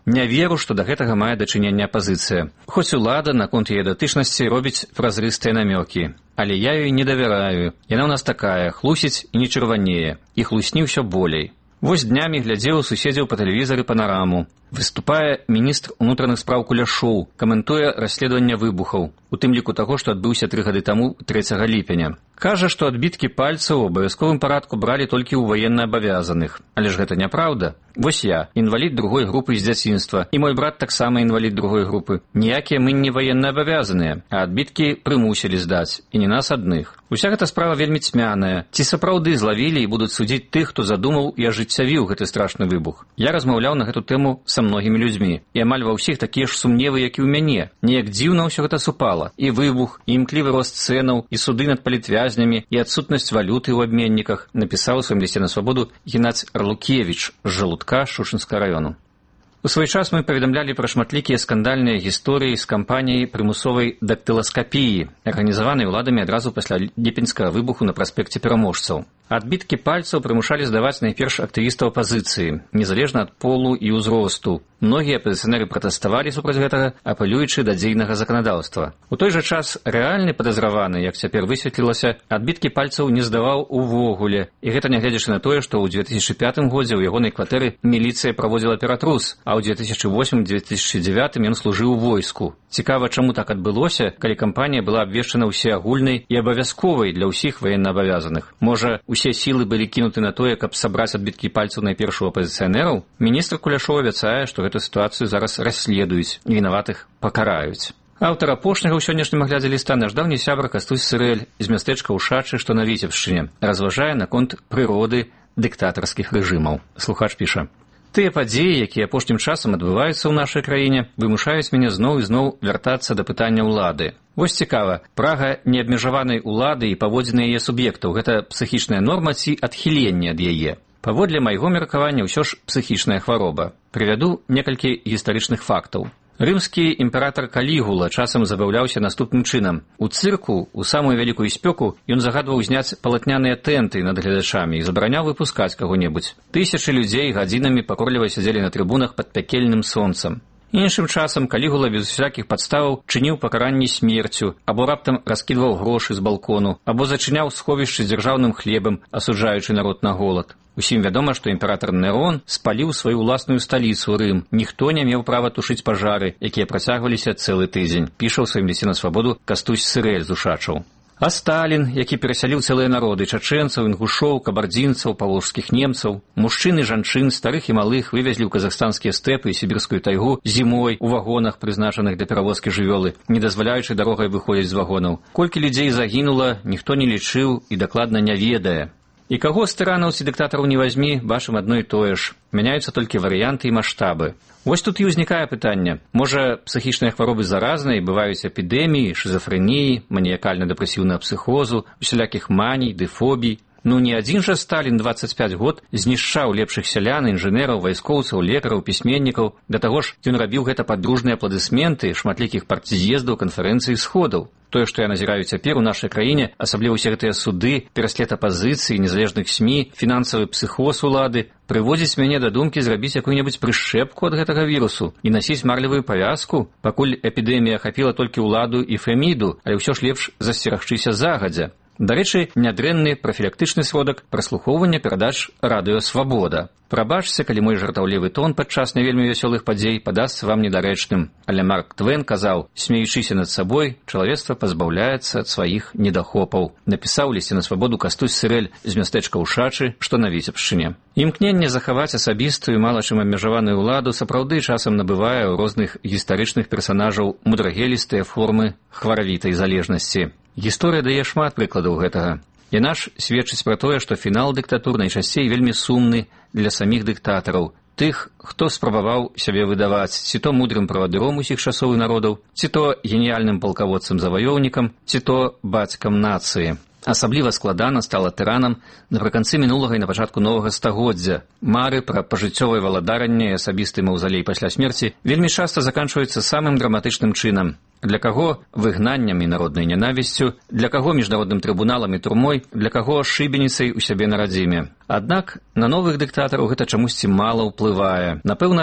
Не веру, што да гэтага мае дачыненне апазіцыя. Хоць улада наконт яе датычнасці робіць празрыстыя намёкі. Але я ёй не давяраю. Яна ў нас такая, хлусіць і не чырванее. І хлусні ўсё болей. Вось днямі глядзеў суседзяў па тэлевізары панараму. Выступае міністр унутраных спраў Куляшоў, каментуе расследаванне выбухаў, у тым ліку таго, што адбыўся тры гады таму трэцяга ліпеня. Кажа, што адбіткі пальцаў у абавязковым парадку бралі толькі ў ваеннаабавязаных. Але ж гэта няпраўда. Вось я, інвалід другой групы з дзяцінства, і мой брат таксама інвалід другой групы. Ніякія мы не ваеннаабавязаныя, а адбіткі прымусілі здаць, і не нас адных. Уся гэта справа вельмі цьмяная. Ці сапраўды злавілі і будуць судзіць тых, хто задумаў і ажыццявіў гэты страшны выбух. Я размаўляў на гэту тэму са многімі людзьмі, і амаль ва ўсіх такія ж сумневы, як і ў мяне. Неяк дзіўна ўсё гэта супала. І выбух, і імклівы рост цэнаў, і суды над палітвязнямі, і адсутнасць валюты ў абменніках, напісаў у сваім лісце на свабоду Геннадзь Арлукевіч з Жалудка Шушынскага раёну. У свой час мы паведамлялі пра шматлікія скандальныя гісторыі з кампаніяй прымусовай дактыласкапіі, арганізаванай уладамі адразу пасля ліпеньскага выбуху на праспекце Пераможцаў. Адбіткі пальцаў прымушалі здаваць найперш актывістаў апазіцыі, незалежна ад полу і ўзросту. Многія апазіцыянеры пратэставалі супраць гэтага, апелюючы да дзейнага заканадаўства. У той жа час рэальны падазраваны, як цяпер высветлілася, адбіткі пальцаў не здаваў увогуле. І гэта нягледзячы на тое, што ў дзве тысячы пятым годзе ў ягонай кватэры міліцыя праводзіла ператрус, а ў дзве тысячы восьмым — дзве тысячы дзявятым ён служыў у войску. Цікава, чаму так адбылося, калі кампанія была абвешчана ўсеагульнай і абавязковай для ўсіх ваеннаабавязаных. Можа, усе сілы былі кінуты на тое, каб сабраць адбіткі пальцаў найперш у апазіцыянераў? Міністр Куляшоў абяцае, што гэту сітуацыю зараз расследуюць, вінаватых пакараюць. Аўтар апошняга ў сённяшнім аглядзе ліста наш даўні сябра Кастусь Сырэль з мястэчка Ушачы, што на Віцебшчыне, разважае наконт прыроды дыктатарскіх рэжымаў. Слухач піша: тыя падзеі, якія апошнім часам адбываюцца ў нашай краіне, вымушаюць мяне зноў і зноў вяртацца да пытання ўлады. Вось цікава, прага неабмежаванай улады і паводзіны яе суб'ектаў — гэта псіхічная норма ці адхіленне ад яе? Паводле майго меркавання, ўсё ж псіхічная хвароба. Прывяду некалькі гістарычных фактаў. Рымскі імператар Калігула часам забаўляўся наступным чынам. У цырку, у самую вялікую спёку, ён загадваў зняць палатняныя тэнты над гледачамі і забараняў выпускаць каго-небудзь. Тысячы людзей гадзінамі пакорліва сядзелі на трыбунах пад пякельным сонцам. Іншым часам Калігула без усялякіх падставаў чыніў пакаранні смерцю, або раптам раскідваў грошы з балкону, або зачыняў сховішчы з дзяржаўным хлебам, асуджаючы народ на голад. Усім вядома, што імператар Нерон спаліў сваю ўласную сталіцу Рым. Ніхто не меў права тушыць пажары, якія працягваліся цэлы тыдзень, піша ў сваім лісце на свабоду Кастусь Сырэль з Ушачаў. А Сталін, які перасяліў цэлыя народы чачэнцаў, інгушоў, кабардзінцаў, паволжскіх немцаў, мужчын і жанчын, старых і малых вывезлі ў казахстанскія стэпы і сібірскую тайгу зімой у вагонах, прызначаных для перавозкі жывёлы, не дазваляючы дарогай выходзіць з вагонаў. Колькі людзей загінула, ніхто не лічыў і дакладна не ведае. І каго з тыранаў ці дыктатараў не вазьмі, бачым адно і тое ж. Мяняюцца толькі варыянты і маштабы. Вось тут і ўзнікае пытанне. Можа, псіхічныя хваробы заразныя, бываюць эпідэміі, шызафрэніі, маніякальна-дэпрэсіўнага псіхозу, усялякіх маній, дыфобій. Ну, не адзін жа Сталін дваццаць пяць год знішчаў лепшых сялян, інжынераў, вайскоўцаў, лекараў, пісьменнікаў. Да таго ж, ён рабіў гэта пад дружныя апладысменты шматлікіх партз'ездаў, канферэнцый і сходаў. Тое, што я назіраю цяпер у нашай краіне, асабліва ўсе гэтыя суды, пераслед апазіцыі, незалежных СМІ, фінансавы псіхоз улады, прыводзіць мяне да думкі зрабіць якую-небудзь прышчэпку ад гэтага вірусу і насіць марлевую павязку, пакуль эпідэмія ахапіла толькі ўладу і феміду, але ўсё ж лепш засцерагчыся загадзя. Дарэчы, нядрэнны прафілактычны сродак праслухоўвання перадач радыё «Свабода». Прабачце, калі мой жартаўлівы тон падчас не вельмі вясёлых падзей падасца вам недарэчным. Але Марк Твен казаў: «Смеючыся над сабой, чалавецтва пазбаўляецца ад сваіх недахопаў». Напісаў у лісце на свабоду Кастусь Сырэль з мястэчка Ушачы, што на Віцебшчыне. Імкненне захаваць асабістую, мала чым абмежаваную ўладу сапраўды часам набывае ў розных гістарычных персанажаў мудрагелістыя формы хваравітай залежнасці. Гісторыя дае шмат прыкладаў гэтага. Яна ж сведчыць пра тое, што фінал дыктатур найчасцей вельмі сумны для саміх дыктатараў, тых, хто спрабаваў сябе выдаваць ці то мудрым правадыром усіх часоў і народаў, ці то геніяльным палкаводцам-заваёўнікам, ці то бацькам нацыі. Асабліва складана стала тыранам напрыканцы мінулага і на пачатку новага стагоддзя. Мары пра пажыццёвае валадаранне і асабісты маўзалей пасля смерці вельмі часта заканчваюцца самым драматычным чынам. Для каго выгнаннем і народнай нянавісцю, для каго міжнародным трыбуналам і турмой, для каго шыбеніцай у сябе на радзіме. Аднак на новых дыктатараў гэта чамусьці мала ўплывае. Напэўна,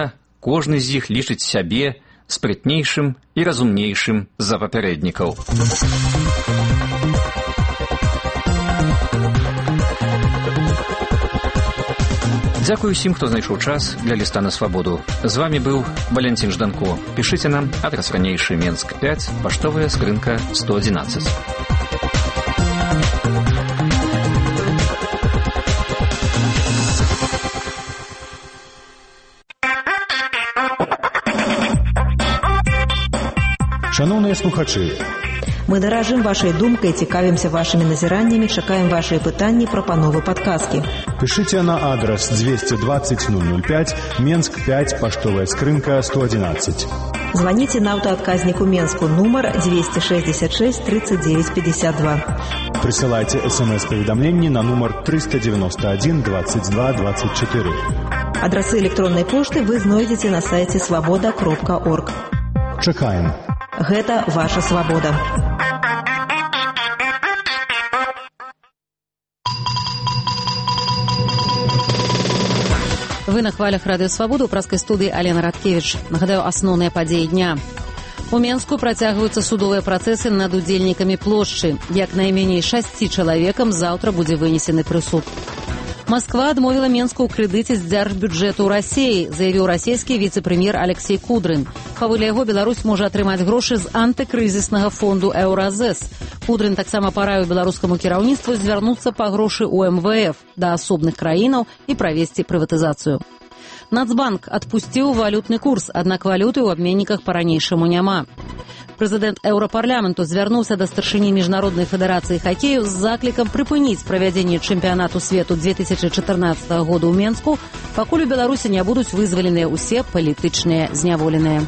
кожны з іх лічыць сябе спрытнейшым і разумнейшым за папярэднікаў. Дзякую усім, хто знайшоў час для ліста на свабоду. З вами быў Валентин Жданко. Пішыце нам, адрас ранейшы Менск пяць, паштовая скрынка сто адзінаццаць. Шановныя слухачы, мы даражым вашай думкай, цікавімся вашымі назіраннямі, чакаем вашыя пытанні, прапановы, падказкі. Пішыце на адрас двести двадцать ноль ноль пять, Менск пять, паштовая скрынка сто одиннадцать. Звоните на аўтаадказніку Менску, нумар двести шестьдесят шесть тридцать девять пятьдесят два. Присылайте смс-поведомление на номер триста девяносто один двадцать два двадцать четыре. Адрасы электронной пошты вы знойдзеце на сайте свобода кропка орг. Чакаем. Гэта ваша свабода. Вы на хвалях радыё Свабода, у праскай студыі Алена Радкевіч. Нагадаю, асноўныя падзеі дня. У Менску працягваюцца судовыя працэсы над удзельнікамі плошчы. Як найменей шасці чалавекам заўтра будзе вынесены прысуд. Москва адмовіла Менску ў крэдыце з дзяржбюджэту Расіі, заявіў расійскі віцэ-прэм'ер Алексей Кудрын. Паводле яго, Беларусь можа атрымаць грошы з антыкрызіснага фонду Еўразэс. Кудрын таксама параіў беларускаму кіраўніцтву звярнуцца па грошы ў эм вэ эф да асобных краінаў і правесці прыватызацыю. Нацбанк адпусціў валютны курс, аднак валюты ў абменніках па-ранейшаму няма. Прэзідэнт Еўрапарламенту звярнуўся да старшыні міжнароднай федэрацыі хакею з заклікам прыпыніць правядзенне чэмпіянату свету две тысячи чатырнаццатага года ў Менску, пакуль у Беларусі не будуць вызваленыя ўсе палітычныя зняволеныя.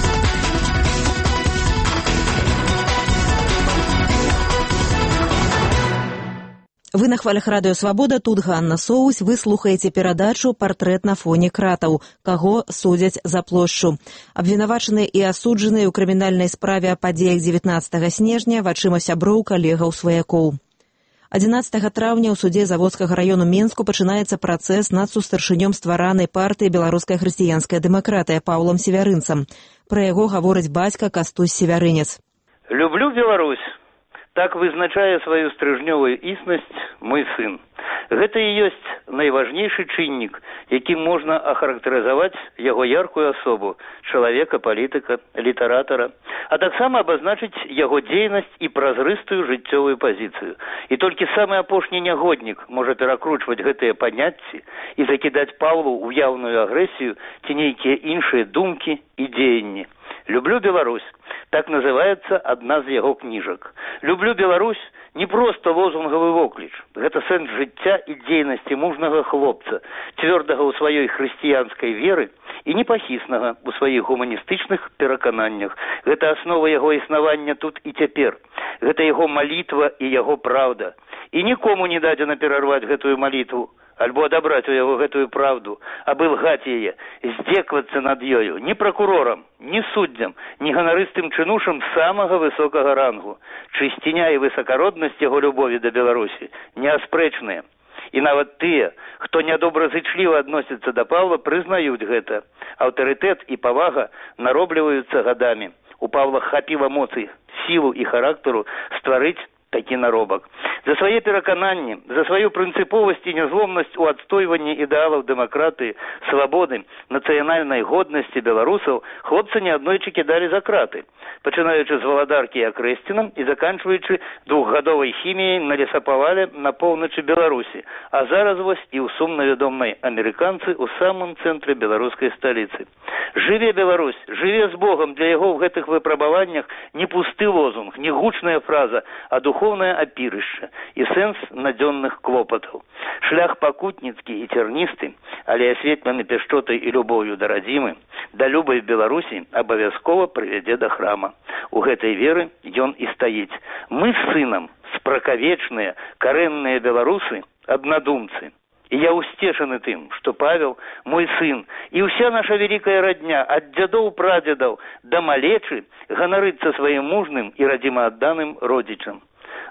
Вы на хвалях радыё Свабода, тут Ганна Соусь, вы слухаеце перадачу «Партрэт на фоне кратаў. Каго судзяць за плошчу». Абвінавачаныя і асуджаныя ў крымінальнай справе о падзеях дзевятнаццатага снежня вачыма сяброў, калегаў, сваякоў. адзінаццатага траўня ў судзе Заводскага раёну Менску пачынаецца працэс над сустаршынём стваранай партыі «Беларуская хрысціянская дэмакратыя» Паўлам Севярынцам. Пра яго гаворыць бацька Кастусь Севярынец. Люблю Беларусь. Так вызначае сваю стрыжнёвую існасць мой сын. Гэта і ёсць найважнейшы чыннік, якім можна ахарактарызаваць яго яркую асобу, чалавека, палітыка, літаратара, а таксама абазначыць яго дзейнасць і празрыстую жыццёвую пазіцыю. І толькі самы апошні нягоднік можа перакручваць гэтыя паняцці і закідаць Паўлу ў яўную агрэсію ці нейкія іншыя думкі і дзеянні. «Люблю Беларусь» – так называется одна з яго кніжак. «Люблю Беларусь» – не просто лозунгавы вокліч. Гэта сэнс жыцця і дзейнасці мужнага хлопца, цвёрдага ў сваёй хрысціянскай веры і непахіснага ў сваіх гуманістычных перакананнях. Гэта аснова яго існавання тут і цяпер. Гэта яго малітва і яго праўда. І нікому не дадзена перарваць гэтую малітву, альбо адабраць у яго гэтую праўду, абы лгаць яе, здзеквацца над ёю ні пракурорам, ні суддзям, ні ганарыстым чынушам самага высокага рангу. Чысціня і высакароднасць яго любові да Беларусі неаспрэчныя. І нават тыя, хто нядобразычліва адносіцца да Паўла, прызнаюць гэта. Аўтарытэт і павага наробліваюцца гадамі. У Паўла хапіла моцы, сілу і характару стварыць такі наробак. За свае перакананні, за сваю прынцыповасць і нязломнасць у адстойванні ідэалаў дэмакратыі, свабоды, нацыянальнай годнасці беларусаў хлопцы неаднойчы кідалі за краты, пачынаючы з валадаркі і акрэсцінам і заканчваючы двухгадовай хіміяй на лесапавале на поўначы Беларусі, а зараз вось і ў сумна вядомай амерыканцы ў самым цэнтры беларускай сталіцы. Жыве Беларусь, жыве з Богам, для яго ў гэтых выпрабаваннях не пусты лозунг, не гучная фраза, а духоўнае апірышча і сэнс надзённых клопатаў. Шлях пакутніцкі і цярністы, але асветлены пяшчотай і любоўю да радзімы, да любай Беларусі абавязкова прывядзе да храма. У гэтай веры ён і стаіць. Мы з сынам, спракавечныя, карэнныя беларусы, аднадумцы. І я усцешаны тым, што Павел, мой сын, і ўся наша вялікая радня, ад дзядоў-прадзедаў да малечы, ганарыцца сваім мужным і радзімаадданым родзічам.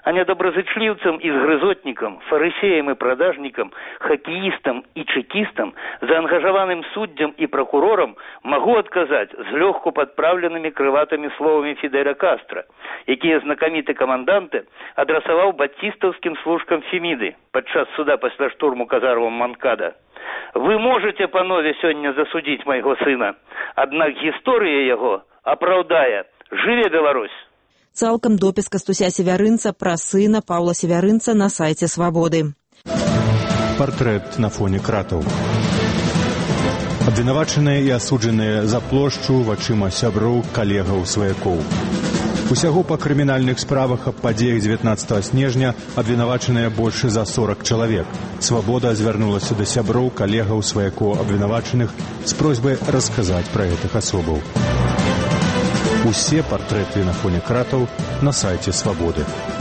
а недобразычліўцам і згрызотнікам, фарысеям і прадажнікам, хакеістам і чекістам, заангажаваным суддзям і пракурорам магу адказаць з лёгку падпраўленымі крыватымі словамі Фідэля Кастра, якія знакаміты каманданты адрасаваў бацістаўскім служкам Феміды падчас суда пасля штурму казармаў Манкада. Вы можете, панове, сёння засудзіць майго сына, аднак гісторыя яго апраўдае. Жыве Беларусь! Цалкам допіс Кастуся Севярынца пра сына Паўла Севярынца на сайце «Свабоды». Партрэт на фоне кратаў. Абвінавачаныя і асуджаныя за плошчу вачыма сяброў, калегаў, сваякоў. Усяго па крымінальных справах аб падзеях дзевятнаццатага снежня абвінавачаныя больш за сорак чалавек. «Свабода» звярнулася да сяброў, калегаў, сваякоў абвінавачаных з просьбай расказаць пра гэтых асобаў. Усе партрэты на фоне кратаў на сайце «Свабоды».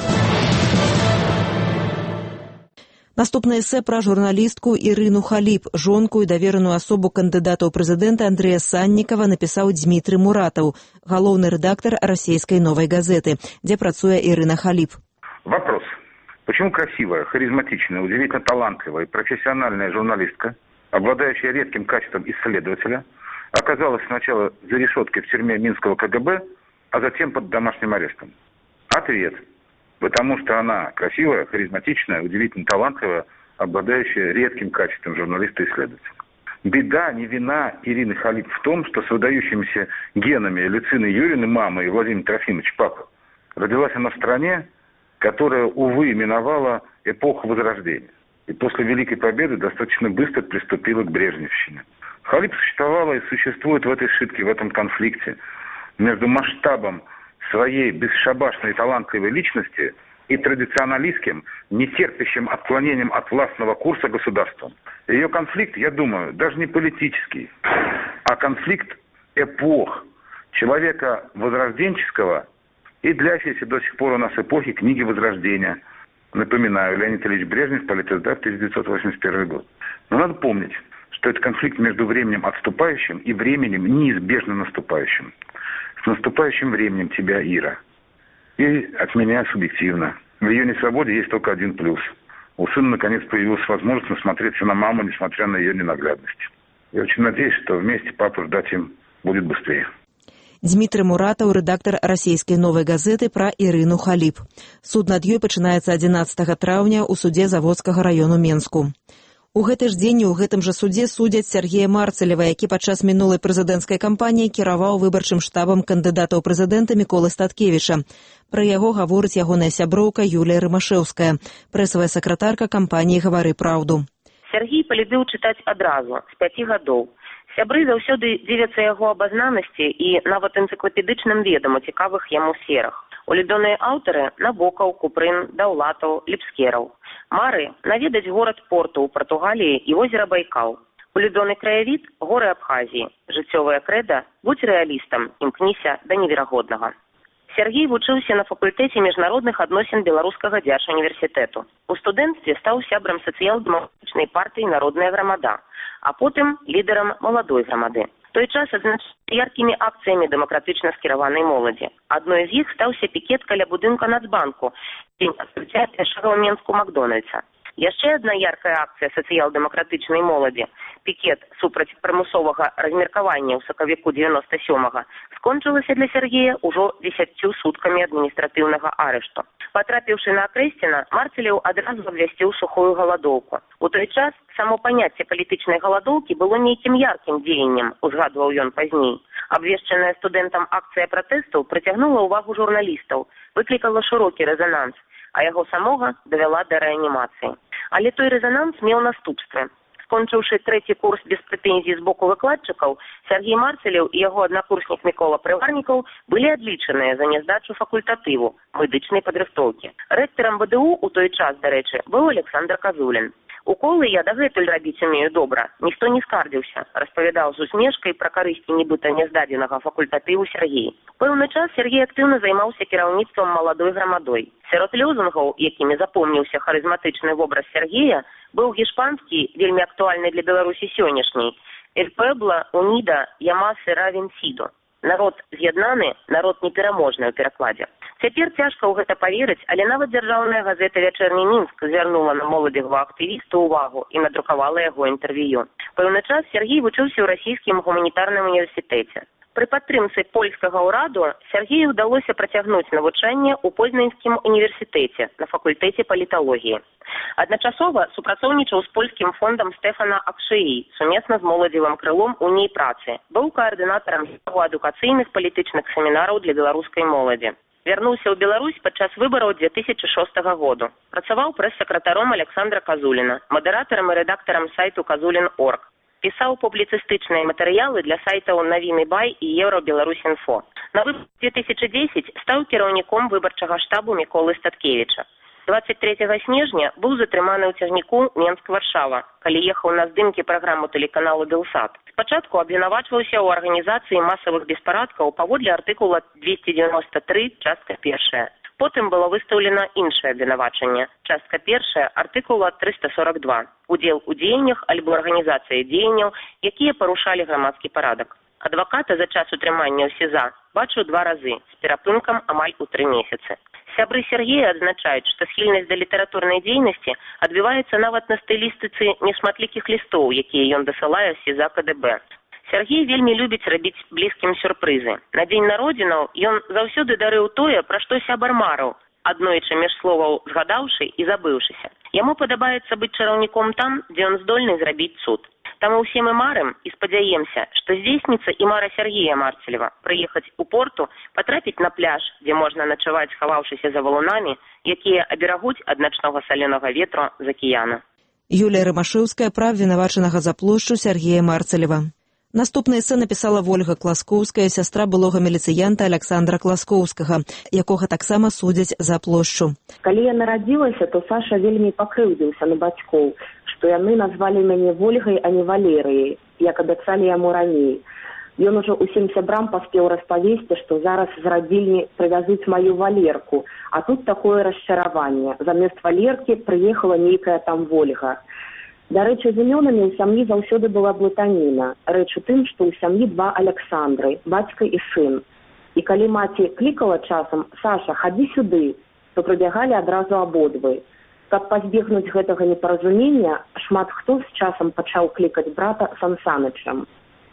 Наступнае эсэ пра журналістку Ірыну Халіп, жонку і давераную асобу кандыдата ў прэзідэнта Андрэя Саннікава напісаў Дмітрий Муратаў, галоўны рэдактор расійскай «Новай газеты», дзе працуе Ірына Халіп. Вопрос. Почему красивая, харизматичная, удивительно талантливая и профессиональная журналистка, обладающая редким качеством исследователя, оказалась сначала за решеткой в тюрьме Минского ка гэ бэ, а затем под домашним арестом? Ответ. Потому что она красивая, харизматичная, удивительно талантливая, обладающая редким качеством журналиста-исследователя. Беда, не вина Ирины Халип в том, что с выдающимися генами Люцины Юрьевны, мамы, и Владимира Трофимовича, папа, родилась она в стране, которая, увы, миновала эпоху Возрождения. И после Великой Победы достаточно быстро приступила к брежневщине. Халип существовала и существует в этой шитке, в этом конфликте между масштабом своей бесшабашной и талантливой личности и традиционалистским, нетерпящим отклонением от властного курса государством. Ее конфликт, я думаю, даже не политический, а конфликт эпох, человека возрожденческого и длящейся до сих пор у нас эпохи книги Возрождения. Напоминаю, Леонид Ильич Брежнев, политиздат, тысяча девятьсот восемьдесят первый год. Но надо помнить, что это конфликт между временем отступающим и временем неизбежно наступающим. С наступающим временем тебя, Ира. И от меня субъективно. В ее несвободе есть только один плюс. У сына наконец появилась возможность насмотреться на маму, несмотря на ее ненаглядность. Я очень надеюсь, что вместе папу ждать им будет быстрее. Дмітрий Муратаў, рэдактар расійскай «Новай газеты» пра Ірыну Халіп. Суд над ёй пачынаецца адзінаццатага траўня ў судзе Заводскага раёну Менску. У гэты ж дзень у гэтым жа судзе судзяць Сергея Марцелева, які падчас мінулай прэзідэнцкай кампаніі кіраваў выбарчым штабам кандыдата ў прэзідэнты Міколы Статкевіча. Пра яго гаворыць ягоная сяброўка Юлія Рымашэўская, прэсавая сакратарка кампаніі «Гавары праўду». Сергей палюбіў чытаць адразу, з пяці гадоў. Сябры заўсёды дзівяцца яго абазнанасці і нават энцыклапедычным ведам у цікавых яму сферах. Улюбёныя аўтары – Набокаў, Купрын, Даўлатаў, Ліпскераў. Мары – наведаць горад Порту ў Партугаліі і возера Байкал. Улюбёны краявід – горы Абхазіі. Жыццёвая крэда – будь рэалістам, імкніся да неверагоднага. Сергей вучыўся на факультэце міжнародных адносін Беларускага дзяржуніверсітэту. У студэнцтве стаў сябрам сацыял-дэмакратычнай партыі «Народная грамада», а потым лідарам «Маладой грамады». Той час адзначаўся яркімі акцыямі дэмакратычна скіраванай моладзі. Адной з іх стаўся пікет каля будынка Нацбанку, дзень адкрыцця першага ў Менску Макдональдса. Яшчэ адна яркая акцыя сацыял-дэмакратычнай моладзі – пікет супраць прымусовага размеркавання ў сакавіку дзевяноста сёмага скончылася для Сергея ўжо дзесяццю суткамі адміністратыўнага арышту. Патрапіўшы на Акрэсціна, Марцелеў адразу абвясціў сухую галадоўку. У той час само паняцце палітычнай галадоўкі было нейкім яркім дзеяннем, узгадваў ён пазней. Абвешчаная студэнтам акцыя пратэстаў прыцягнула ўвагу журналістаў, выклікала шырокі рэзананс, а яго самога давяла да рэанімацыі. Але той рэзананс меў наступствы. Скончыўшы трэці курс без прэтэнзій з боку выкладчыкаў, Сергей Марцелеў і яго аднакурснік Мікола Прыварнікаў былі адлічаныя за няздачу факультатыву медычнай падрыхтоўкі. Рэктарам вэ дэ у ў той час, дарэчы, быў Александр Казулін. Уколы я дагэтуль рабіць умею добра, ніхто не скардзіўся, распавядаў з усмешкай пра карысці нібыта няздадзенага факультатыву Сергей. Пэўны час Сергей актыўна займаўся кіраўніцтвам «Маладой грамадой». Сярод лёзунгаў, якімі запомніўся харызматычны вобраз Сергея, быў гішпанскі, вельмі актуальны для Беларусі сённяшняй. «Эль пэбла унида ямасы равен сидо». Народ з'яднаны, народ непераможны ў перакладзе. Цяпер цяжка ў гэта паверыць, але нават дзяржаўная газета «Вячэрні Мінск» звярнула на моладзевага актывіста ўвагу і надрукавала яго інтэрв'ю. Пэўны час Сергей вучыўся ў расійскім гуманітарным універсітэце. Пры падтрымцы польскага ўраду Сергею ўдалося працягнуць навучанне ў Познанскім універсітэце на факультэце паліталогіі. Адначасова супрацоўнічаў з польскім фондам Стэфана Акшыі сумесна з моладзевым крылом Уніі працы. Быў каардынатарам адукацыйных палітычных семінараў для беларускай моладзі. Вярнуўся ў Беларусь падчас выбараў дзве тысячы шостага году. Працаваў прэс-сакратаром Александра Казуліна, мадэратарам і рэдактарам сайту казулін точка орг. Пісаў публіцыстычныя матэрыялы для сайтаў «Навіны Бай» і «Еўра-Беларусь-Інфо». На выбарах дзве тысячы дзесяць стаў кіраўніком выбарчага штабу Міколы Статкевіча. двадцать третьего снежня быў затрыманы ў цягніку Менск-Варшава, калі ехаў на здымкі праграму тэлеканалу «Белсат». Спачатку абвінавачваўся ў арганізацыі масавых беспарадкаў паводле артыкула двести девяносто три, частка першая. Потым было выстаўлена іншае абвінавачанне, частка першая, артыкула триста сорок два. Удзел у дзеяннях альбо арганізацыі дзеянняў, якія парушалі грамадскі парадак. Адваката за час утрымання ў СІЗА бачыў два разы, з перапынкам амаль у тры месяцы. Сябры Сергея адзначаюць, што схільнасць да літаратурнай дзейнасці адбіваецца нават на стылістыцы нешматлікіх лістоў, якія ён дасылае ў СІЗА КДБ. Сергей вельмі любіць рабіць блізкім сюрпрызы. На дзень народзінаў ён заўсёды дарыў тое, пра што сябар марыў, аднойчы між словаў згадаўшы і забыўшыся. Яму падабаецца быць чараўніком там, дзе ён здольны зрабіць цуд. Таму ўсе мы марым і спадзяемся, што здзейсніцца і мара Сергея Марцелева прыехаць у порту, патрапіць на пляж, дзе можна начаваць, схаваўшыся за валунамі, якія аберагуць ад начнога салёнага ветру з акіяна. Юлія Рымашэўская пра абвінавачанага за плошчу Сергея Марцелева. Наступны эсэ напісала Вольга Класкоўская, сястра былога міліцыянта Александра Класкоўскага, якога таксама судзяць за плошчу. Калі я нарадзілася, то Саша вельмі пакрыўдзіўся на бацькоў, што яны назвалі мяне Вольгай, а не Валерыяй, як абяцалі яму раней. Ён ужо усім сябрам паспеў распавесці, што зараз з радзільні прывязуць маю Валерку, а тут такое расчараванне. Замест Валеркі прыехала нейкая там Вольга. Дарэчы, з імёнамі ў сям'і заўсёды была блытаніна. Рэч у тым, што ў сям'і два Александры, бацька і сын. І калі маці клікала часам «Саша, хадзі сюды», то прыбягалі адразу абодвы. Каб пазбегнуць гэтага непаразумення, шмат хто з часам пачаў клікаць брата Сансанычам.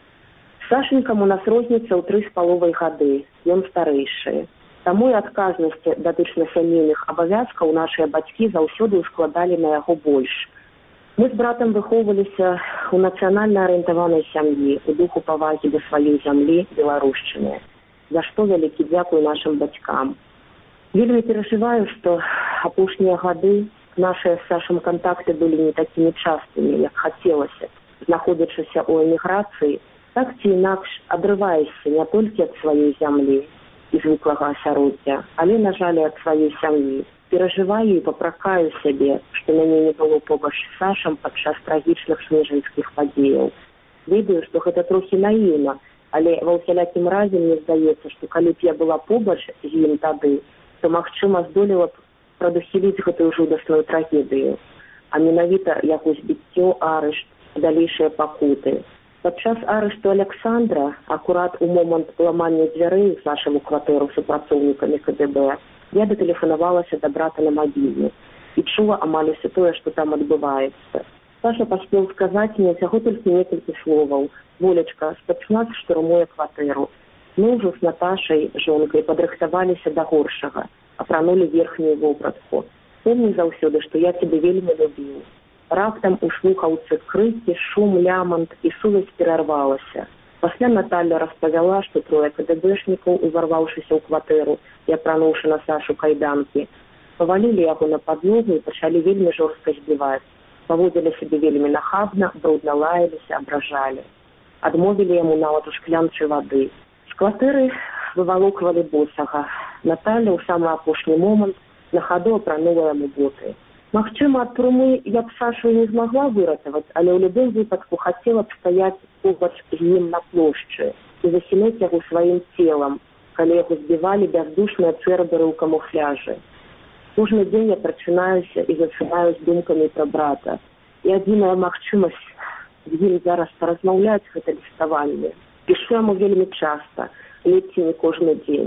Сашенькам у нас розніца ў тры з паловай гады, ён старэйшы. Таму і адказнасці датычна сямейных абавязкаў нашыя бацькі заўсёды ўскладалі на яго больш. Мы з братам выхоўваліся ў нацыянальна арыентаванай сям'і, у духу павагі да сваёй зямлі беларушчыны, за што вялікі дзякуй нашым бацькам. Вельмі перажываю, што апошнія гады нашыя з Сашам кантакты былі не такімі частымі, як хацелася. Знаходзячыся ў эміграцыі, так ці інакш адрываешся не толькі ад сваёй зямлі і звыклага асяроддзя, але, на жаль, ад сваёй сям'і. Перажываю і папракаю сябе, што мяне не было побач з Сашам падчас трагічных снежаньскіх падзеяў. Ведаю, што гэта трохі наіўна, але ва ўсялякім разе мне здаецца, што калі б я была побач з ім тады, то, магчыма, здолела б прадухіліць гэтую жудасную трагедыю, а менавіта яго збіццё, арышт, далейшыя пакуты. Падчас арышту Александра, акурат у момант ламання дзвярэй з нашаму кватэру супрацоўнікамі КДБ, я датэлефанавалася да брата на мабільны і чула амаль усё тое, што там адбываецца. Саша паспеў сказаць мне усяго толькі некалькі словаў. «Волечка, спецназ штурмуе кватэру. Мы ўжо з Наташай, жонкай, падрыхтаваліся да горшага, апранулі верхнюю вопратку. Помні заўсёды, што я цябе вельмі любіў». Раптам у слухаўцы крыкі, шум, лямант, і сувязь перарвалася. Пасля Наталя распавяла, што трое КДБшнікаў, уварваўшыся ў кватэру і апрануўшы на Сашу кайданкі, павалілі яго на падлогу і пачалі вельмі жорстка збіваць. Паводзілі сябе вельмі нахабна, брудна лаяліся, абражалі. Адмовілі яму нават у шклянцы вады. З кватэры вывалоквалі босага. Наталя ў самы апошні момант на хаду апранула яму боты. Магчыма, ад трумы я б Сашу не змагла выратаваць, але ў любым выпадку хацела б стаяць побач з ім на плошчы і засінуць яго сваім целам, калі яго збівалі бяздушныя цэрберы ў камуфляжы. Кожны дзень я прачынаюся і засынаю з думкамі пра брата. І адзіная магчымасць з ім зараз паразмаўляць гэта ліставанне. Пішу яму вельмі часта, ледзь не кожны дзень.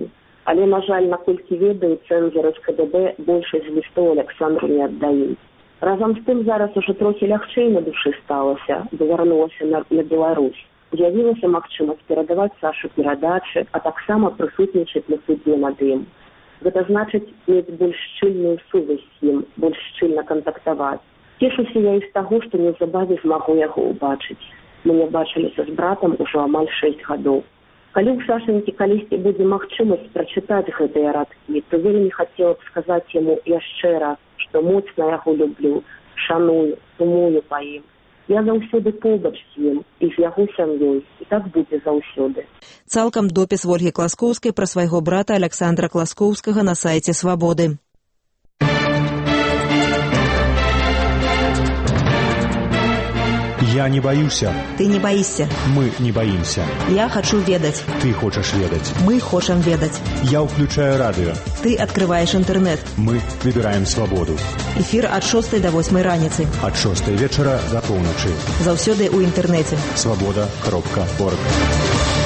Але, на жаль, наколькі ведаю, цэнзоры з ка дэ бэ большасць лістоў Александру не аддаюць. Разам з тым зараз уже трохі лягчэй на душы сталася, бо вярнулася на, на Беларусь. З'явілася магчымасць перадаваць Сашу перадачы, а таксама прысутнічаць на судзе над ім. Гэта значыць мець больш шчыльную сувязь з ім, больш шчыльна кантактаваць. Цешуся я і з таго, што неўзабаве змагу яго ўбачыць. Мы не бачыліся з братам ужо амаль шэсць гадоў. Калі ў Сашанькі калісьці будзе магчымасць прачытаць гэтыя радкі, то вельмі хацела б сказаць яму яшчэ раз, што моцна яго люблю, шаную, сумую па ім. Я заўсёды побач з ім і з яго сям'ёй, і так будзе заўсёды. Цалкам допіс Вольгі Класкоўскай пра свайго брата Александра Класкоўскага на сайце «Свабоды». Я не баюся. Ты не боишься. Мы не боимся. Я хочу ведать. Ты хочешь ведать. Мы хотим ведать. Я включаю радио. Ты открываешь интернет. Мы выбираем свободу. Эфир от шостой до восьмой раницы. От шостой вечера до полночи. Заўсёды у интернете. Свобода кропка орг.